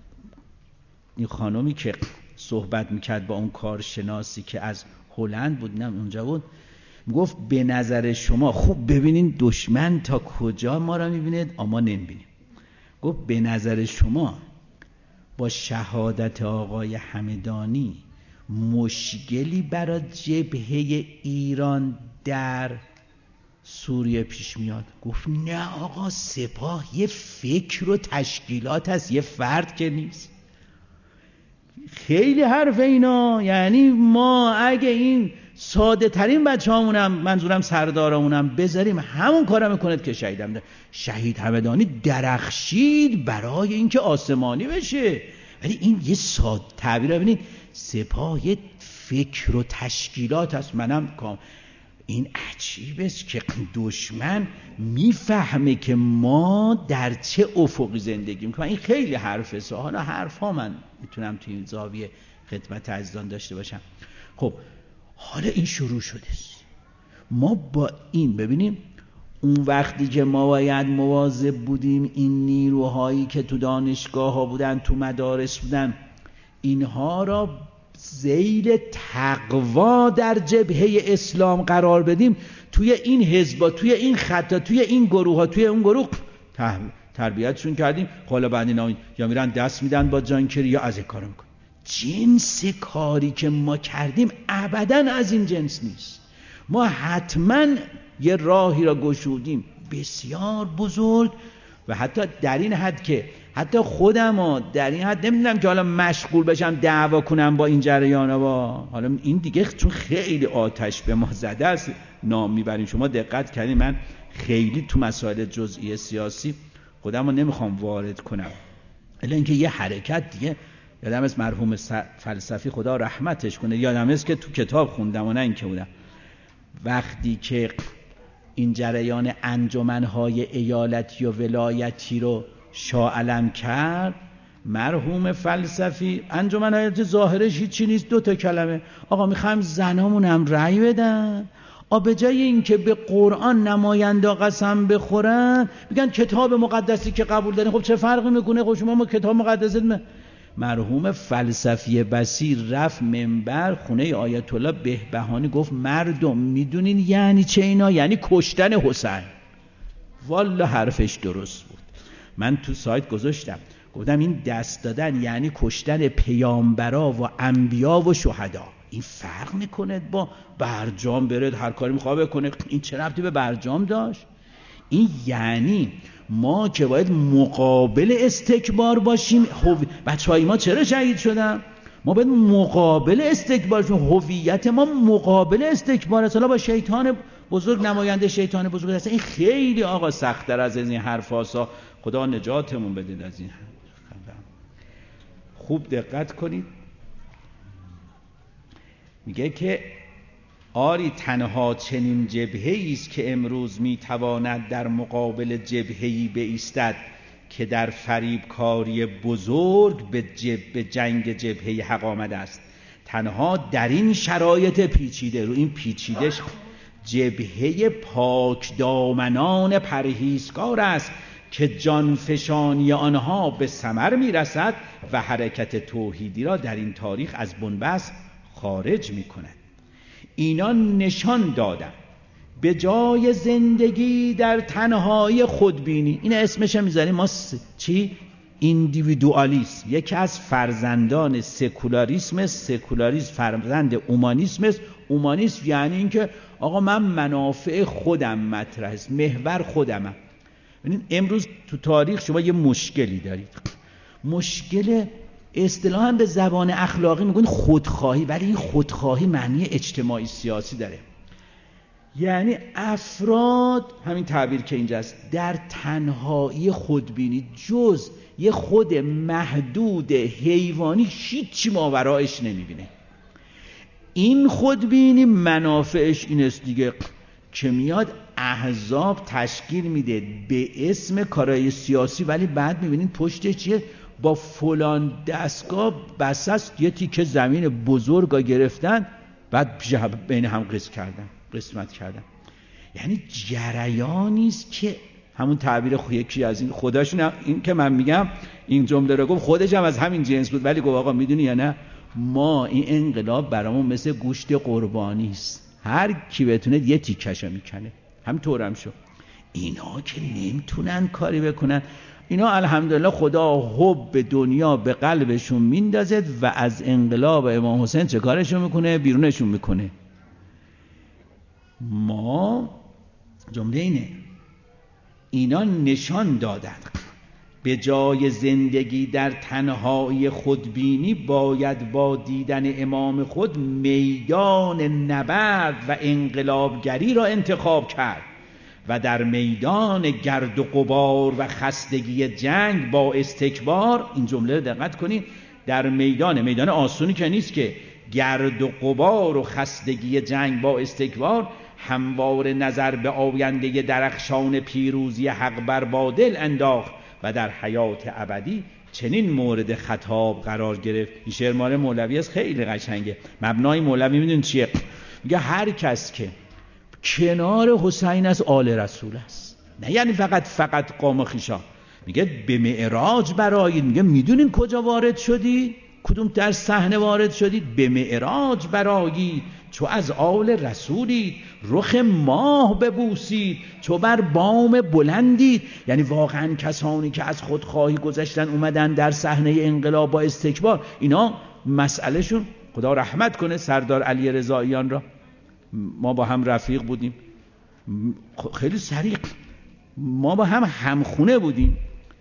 این خانومی که صحبت میکرد با اون کارشناسی که از هلند بود، نه اونجا بود، گفت به نظر شما خوب ببینین دشمن تا کجا ما را میبینید اما نمیبینیم. گفت به نظر شما با شهادت آقای همدانی مشکلی برای جبهه ایران در سوریه پیش میاد؟ گفت نه آقا، سپاه یه فکر و تشکیلات هست، یه فرد که نیست. خیلی حرف اینا. یعنی ما اگه این ساده ترین بچه هامونم، منظورم سردارامونم بذاریم همون کارم میکنه که شهید همدانی درخشید برای اینکه آسمانی بشه. ولی این یه ساده تعبیر. ببینید سپاه یه فکر و تشکیلات هست. منم این عجیب است که دشمن میفهمه که ما در چه افقی زندگی میکنیم. این خیلی حرفه. حالا حرفا من میتونم توی این زاویه خدمت عزیزان داشته باشم. خب حالا این شروع شده است. ما با این ببینیم اون وقتی که ما باید مواظب بودیم این نیروهایی که تو دانشگاه ها بودن، تو مدارس بودن، اینها را ذیل تقوا در جبهه اسلام قرار بدیم، توی این حزبا، توی این خطا، توی این گروه ها، توی اون گروه تربیتشون کردیم. حالا بعد اینا یا میرن دست میدن با جانکری یا از این کارو میکنن. جنس کاری که ما کردیم ابداً از این جنس نیست. ما حتما یه راهی را گشودیم بسیار بزرگ و حتی در این حد که حتی خودم در این حد نمیدونم که حالا مشغول بشم دعوا کنم با این جریان ها. حالا این دیگه چون خیلی آتش به ما زده است نام میبریم. شما دقت کردین من خیلی تو مسائل جزئی سیاسی خودم رو نمیخوام وارد کنم، الا اینکه یه حرکت دیگه یادم است مرحوم فلسفی خدا رحمتش کنه، یادم است که تو کتاب خوندم و نه این که بودم، وقتی که این جریان انجمنهای ایالتی و ولایتی رو شاه علم کرد، مرحوم فلسفی انجمنهای ایالتی ظاهرش هیچی نیست، 2 کلمه آقا میخوایم زنامون هم رأی بدن، به جای اینکه به قرآن نماینده قسم بخورن میگن کتاب مقدسی که قبول دارین. خب چه فرقی میکنه؟ خب شما ما کتاب مقدس مرحوم فلسفی بصیر رفت منبر خونه آیت الله بهبهانی گفت مردم میدونین یعنی چه اینا؟ یعنی کشتن حسین. والله حرفش درست بود. من تو سایت گذاشتم گفتم این دست دادن یعنی کشتن پیامبرا و انبیا و شهدا. این فرق میکنه با برجام برد هر کاری میخواد بکنه. این چه ربطی به برجام داشت؟ این یعنی ما که باید مقابل استکبار باشیم. خب بچهای ما چرا شهید شدن؟ ما باید مقابل استکبار، چون هویت ما مقابل استکبار است. حالا با شیطان بزرگ، نماینده شیطان بزرگ هست، این خیلی آقا سخت‌تر از این حرفاسا. خدا نجاتمون بدید از این. خوب دقت کنید، میگه که آری تنها چنین جبهه‌ای است که امروز میتواند در مقابل جبهه‌ای بایستد که در فریبکاری بزرگ به جنگ جبهه حق آمده است. تنها در این شرایط پیچیده، رو این پیچیدش، جبهه پاک دامنان پرهیزکار است که جانفشانی آنها به ثمر میرسد و حرکت توحیدی را در این تاریخ از بنبست خارج میکند. اینا نشان دادن به جای زندگی در تنهایی خودبینی، این اسمش میذاریم ما چی؟ ایندیویدوالیسم. یکی از فرزندان سکولاریسم فرزند اومانیسم. اومانیسم یعنی اینکه آقا من منافع خودم مطرح است، محور خودمم. ببینید امروز تو تاریخ شما یه مشکلی دارید، مشکل اصطلاحاً به زبان اخلاقی میگن خودخواهی، ولی این خودخواهی معنی اجتماعی سیاسی داره. یعنی افراد، همین تعبیر که اینجاست، در تنهایی خودبینی، جز یه خود محدود حیوانی هیچی ماورایش نمیبینه. این خودبینی منافعش این است دیگه که میاد احزاب تشکیل میده به اسم کارهای سیاسی، ولی بعد میبینید پشت چیه؟ با فلان دستگاه بساس یه تیکه زمین بزرگا گرفتن، بعد بین هم قسمت کردن. یعنی جریانی است که همون تعبیر یکی از این خداشون، این که من میگم این جمله رو گفت، خودش هم از همین جنس بود، ولی گفت آقا میدونی یا نه، ما این انقلاب برامون مثل گوشت قربانی است، هر کی بتونه یه تیکشو میکنه. همینطور هم شد. اینا که نمیتونن کاری بکنن، اینا الحمدلله خدا حب دنیا به قلبشون میندازد و از انقلاب امام حسین چه کارشون میکنه؟ بیرونشون میکنه. ما جمله اینه، اینا نشان دادند به جای زندگی در تنهایی خودبینی باید با دیدن امام خود میدان نبرد و انقلابگری را انتخاب کرد و در میدان گرد و غبار و خستگی جنگ با استکبار، این جمله رو دقت کنید، در میدان آسونی که نیست که، گرد و غبار و خستگی جنگ با استکبار، هموار نظر به آینده درخشان پیروزی حق بر باطل انداخت و در حیات ابدی چنین مورد خطاب قرار گرفت. این شعر مال مولوی است، خیلی قشنگه. مبنای مولوی میدونید چیه؟ میگه هر کس که کنار حسین از آل رسول است، نه یعنی فقط قام و خویشا، میگه به معراج برآیید. میگه میدونین کجا وارد شدید؟ کدوم در صحنه وارد شدید؟ به معراج برآیید چو از آل رسولید، رخ ماه ببوسید چو بر بام بلندید. یعنی واقعا کسانی که از خودخواهی گذشتن اومدن در صحنه انقلاب با استکبار، اینا مسئله شون، خدا رحمت کنه سردار علی رضاییان را، ما با هم رفیق بودیم، خیلی سریع ما با هم همخونه بودیم،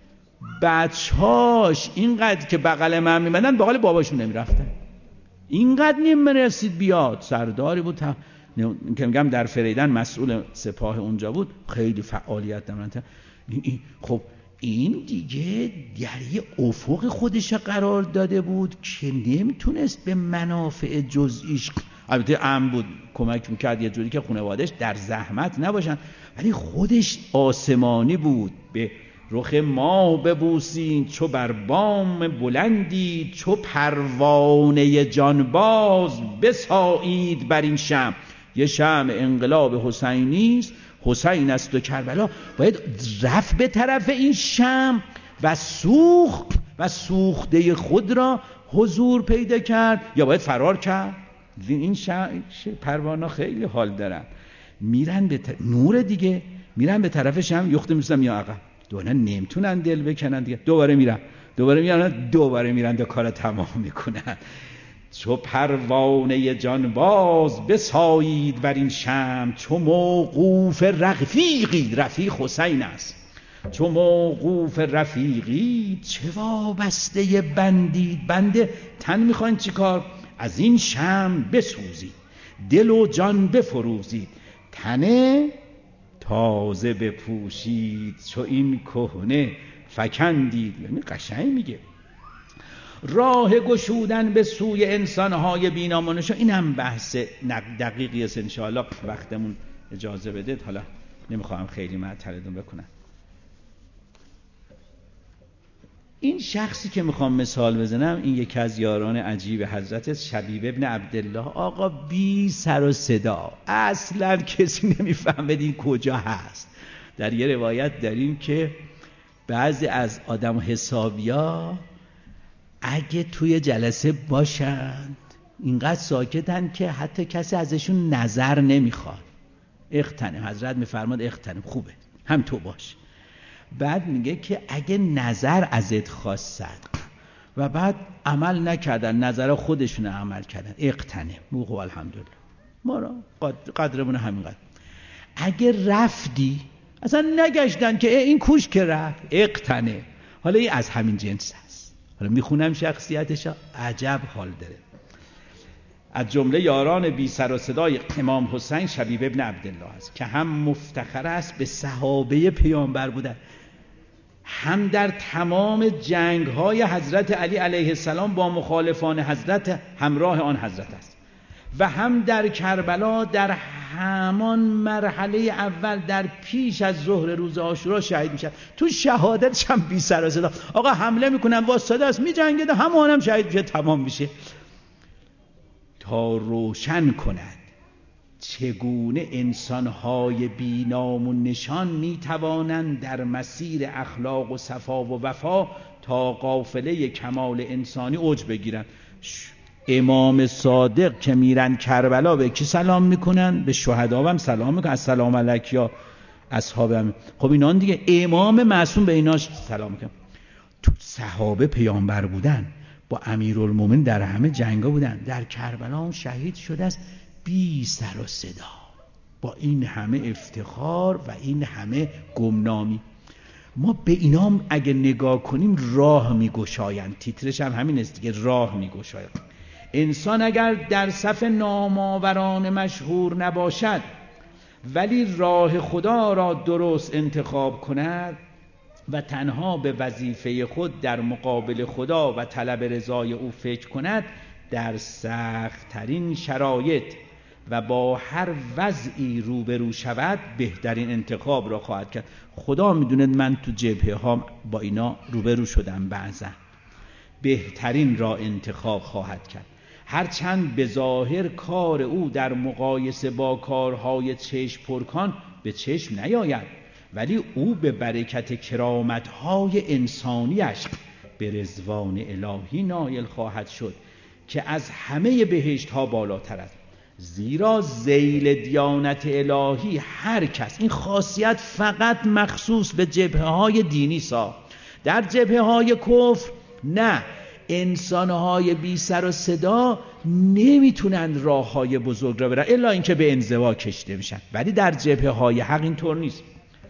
بچهاش اینقدر که بغل من میمدن بغل باباشون نمیرفتن، اینقدر نمیرسید بیاد. سرداری بود که میگم در فریدن مسئول سپاه اونجا بود، خیلی فعالیت داشت. خب این دیگه در یه افق خودش قرار داده بود که نمیتونست به منافع جزئیش، البته عام بود کمک میکرد یه جوری که خانواده‌اش در زحمت نباشن، ولی خودش آسمانی بود. به رخ ماه ببوسین چو بر بام بلندی، چو پروانه جانباز بسایید بر این شمع. یه شمع انقلاب حسینی است، حسین است و کربلا، باید رفت به طرف این شمع و سوخته خود را حضور پیدا کرد، یا باید فرار کرد. این پروانه خیلی حال دارن، میرن به نور دیگه، میرن به طرف شمع، یخته میسن یا عقب، دوباره نمیتونن دل بکنن دیگه، دوباره میرن تا کار تمام میکنن. چو پروانه جانباز بسایید بر این شمع، چو موقوف رفیق حسین است. چو موقوف رفیقی چه وابسته بندید. بنده تن میخواین چی کار؟ از این شمع بسوزید، دل و جان بفروزید، تن تازه بپوشید، چو این کهنه فکندید. یعنی قشنگ میگه راه گشودن به سوی انسانهای بینامونشو. این هم بحث دقیقی است، انشاءالله وقتمون اجازه بده. حالا نمیخوام خیلی معطلتون بکنم. این شخصی که میخوام مثال بزنم، این یکی از یاران عجیب حضرت شبیب ابن عبدالله. آقا بی سر و صدا، اصلا کسی نمیفهمه این کجا هست. در یه روایت داریم که بعضی از آدم حسابیا اگه توی جلسه باشند اینقدر ساکتن که حتی کسی ازشون نظر نمیخواد. اغتنم، حضرت میفرماد اغتنم، خوبه هم تو باش. بعد میگه که اگه نظر ازت خواستن و بعد عمل نکردن، نظر خودشون عمل کردن، اغتنم، موقع الحمدلله ما را قدرمون همینقدر. اگه رفتی اصلا نگشتن که این کوش که رفت، اغتنم. حالا این از همین جنس هست. حالا میخونم شخصیتش، عجب حال داره. از جمله یاران بی سر و صدای امام حسین شبیب ابن عبدالله است که هم مفتخر است به صحابه پیامبر بودن، هم در تمام جنگ‌های حضرت علی علیه السلام با مخالفان حضرت همراه آن حضرت است، و هم در کربلا در همان مرحله اول در پیش از ظهر روز عاشورا شهید میشن. تو شهادتش هم بی سر و صدا. آقا حمله میکنن واسطه است، میجنگه، همونم شهید میشه، تمام میشه. تا روشن کند چگونه انسانهای بی نام و نشان میتوانند در مسیر اخلاق و صفا و وفا تا قافله کمال انسانی اوج بگیرند. امام صادق که میرن کربلا به کی سلام میکنن؟ به شهدا هم سلام میکنن، السلام علیک یا اصحابم. خب اینان دیگه امام معصوم به ایناش سلام میکنن. تو صحابه پیامبر بودن، با امیرالمومنین در همه جنگا بودن، در کربلا هم شهید شده است بی سر و صدا، با این همه افتخار و این همه گمنامی. ما به اینام اگه نگاه کنیم راه میگشایند. تیترش هم همین است دیگه، راه میگشایند. انسان اگر در صف نامآوران مشهور نباشد ولی راه خدا را درست انتخاب کند و تنها به وظیفه خود در مقابل خدا و طلب رضای او فکر کند، در سخت ترین شرایط و با هر وضعی روبرو شود بهترین انتخاب را خواهد کرد. خدا میدوند من تو جبهه ها با اینا روبرو شدم، بعضا بهترین را انتخاب خواهد کرد. هرچند به ظاهر کار او در مقایسه با کارهای چشم پرکان به چشم نیاید، ولی او به برکت کرامتهای انسانیش به رضوان الهی نایل خواهد شد که از همه بهشت ها بالاتر است. زیرا ذیل دیانت الهی هر کس، این خاصیت فقط مخصوص به جبهه های دینی در جبهه های کفر نه. انسانهای بی سر و صدا نمیتونن راه های بزرگ را برن الا اینکه به انزوا کشیده میشن، ولی در جبهه های حق اینطور نیست.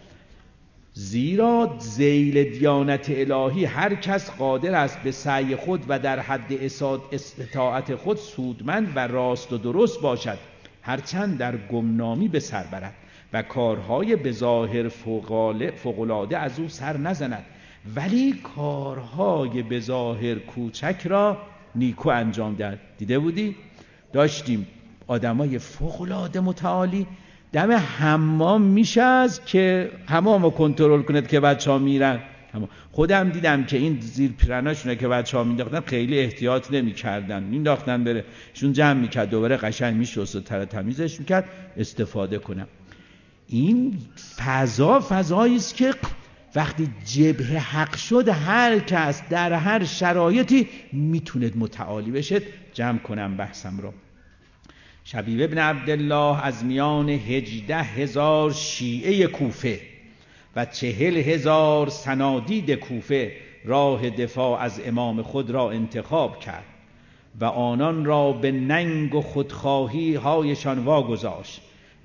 زیرا ذیل دیانت الهی هر کس قادر است به سعی خود و در حد استطاعت خود سودمند و راست و درست باشد، هرچند در گمنامی به سر برد و کارهای به ظاهر فوق‌العاده از او سر نزند، ولی کارهای به ظاهر کوچک را نیکو انجام دهد. دیده بودی؟ داشتیم آدمای فوق‌العاده متعالی دم حمام میشست که حمامو کنترل کند که بچه‌ها میرن. خودم دیدم که این زیر پیرناشونه که بچه‌ها مینداختن خیلی احتیاط نمی‌کردن، مینداختن بره شون جمع میکرد، دوباره قشنگ میشست و تمیزش میکرد استفاده کنم. این فضایی است که وقتی جبهه حق شد هر کس در هر شرایطی میتونه متعالی بشه. جمع کنم بحثم رو. شبیب ابن عبدالله از میان 18,000 شیعه کوفه و 40,000 صنادید کوفه راه دفاع از امام خود را انتخاب کرد و آنان را به ننگ و خودخواهی هایشان واگذاشت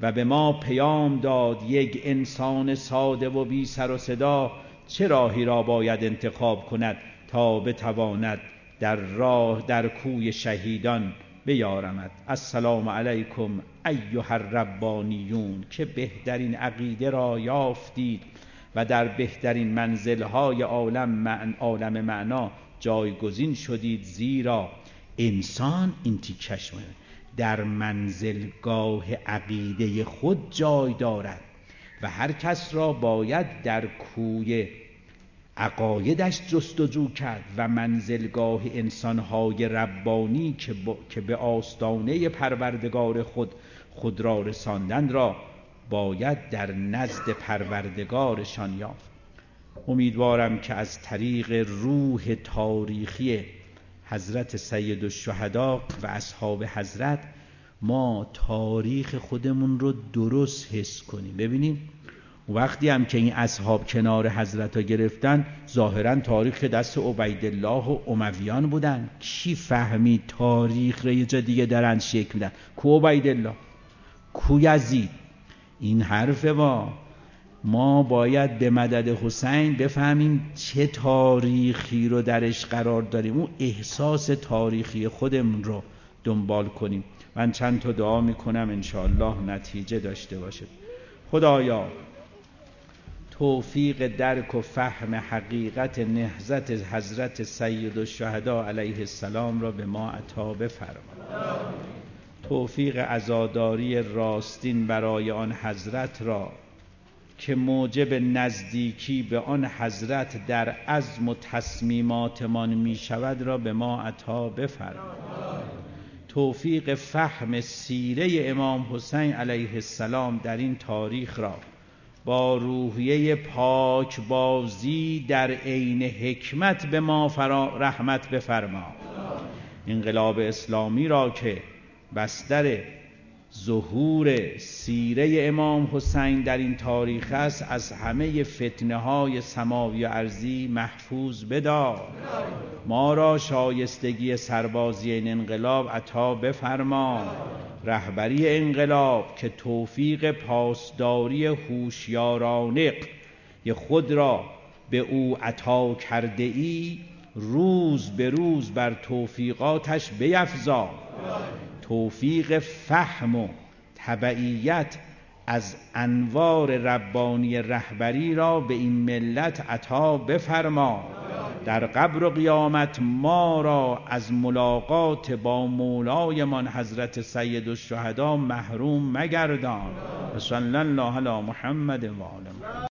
و به ما پیام داد یک انسان ساده و بی سر و صدا چه راهی را باید انتخاب کند تا بتواند در راه در کوی شهیدان بیارمد. السلام علیکم ایها الربانیون، که بهترین عقیده را یافتید و در بهترین منزلهای عالم معنا جایگزین شدید، زیرا انسان این تیکش در منزلگاه عقیده خود جای دارد و هر کس را باید در کوی عقایدش جستجو کرد و منزلگاه انسانهای ربانی که به آستانه پروردگار خود را رساندند را باید در نزد پروردگارشان یافت. امیدوارم که از طریق روح تاریخی حضرت سیدالشهدا و اصحاب حضرت ما تاریخ خودمون رو درست حس کنیم. ببینیم وقتی هم که این اصحاب کنار حضرت ها گرفتن، ظاهرا تاریخ دست عبیدالله و امویان بودن. کی فهمید تاریخ رو یه جا دیگه درن شکل میدن؟ کو عبیدالله، کو یزید؟ این حرف ما باید به مدد حسین بفهمیم چه تاریخی رو درش قرار داریم، اون احساس تاریخی خودمون رو دنبال کنیم. من چند تا دعا میکنم انشاءالله نتیجه داشته باشه. خدایا توفیق درک و فهم حقیقت نهضت حضرت سیدالشهدا علیه السلام را به ما عطا بفرما. توفیق عزاداری راستین برای آن حضرت را که موجب نزدیکی به آن حضرت در عزم و تصمیماتمان می شود را به ما عطا بفرما. توفیق فهم سیره امام حسین علیه السلام در این تاریخ را با روحیه پاک بازی در عین حکمت به ما رحمت بفرما. انقلاب اسلامی را که بستر ظهور سیره امام حسین در این تاریخ است، از همه فتنه های سماوی و ارضی محفوظ بدار. ما را شایستگی سربازی این انقلاب عطا بفرما. رهبری انقلاب که توفیق پاسداری هوشیارانه خود را به او عطا کرده ای، روز به روز بر توفیقاتش بیفزا. توفیق فهم و تبعیت از انوار ربانی رهبری را به این ملت عطا بفرما. در قبر و قیامت ما را از ملاقات با مولایمان حضرت سیدالشهدا محروم مگردان. صلی الله علی محمد و آله.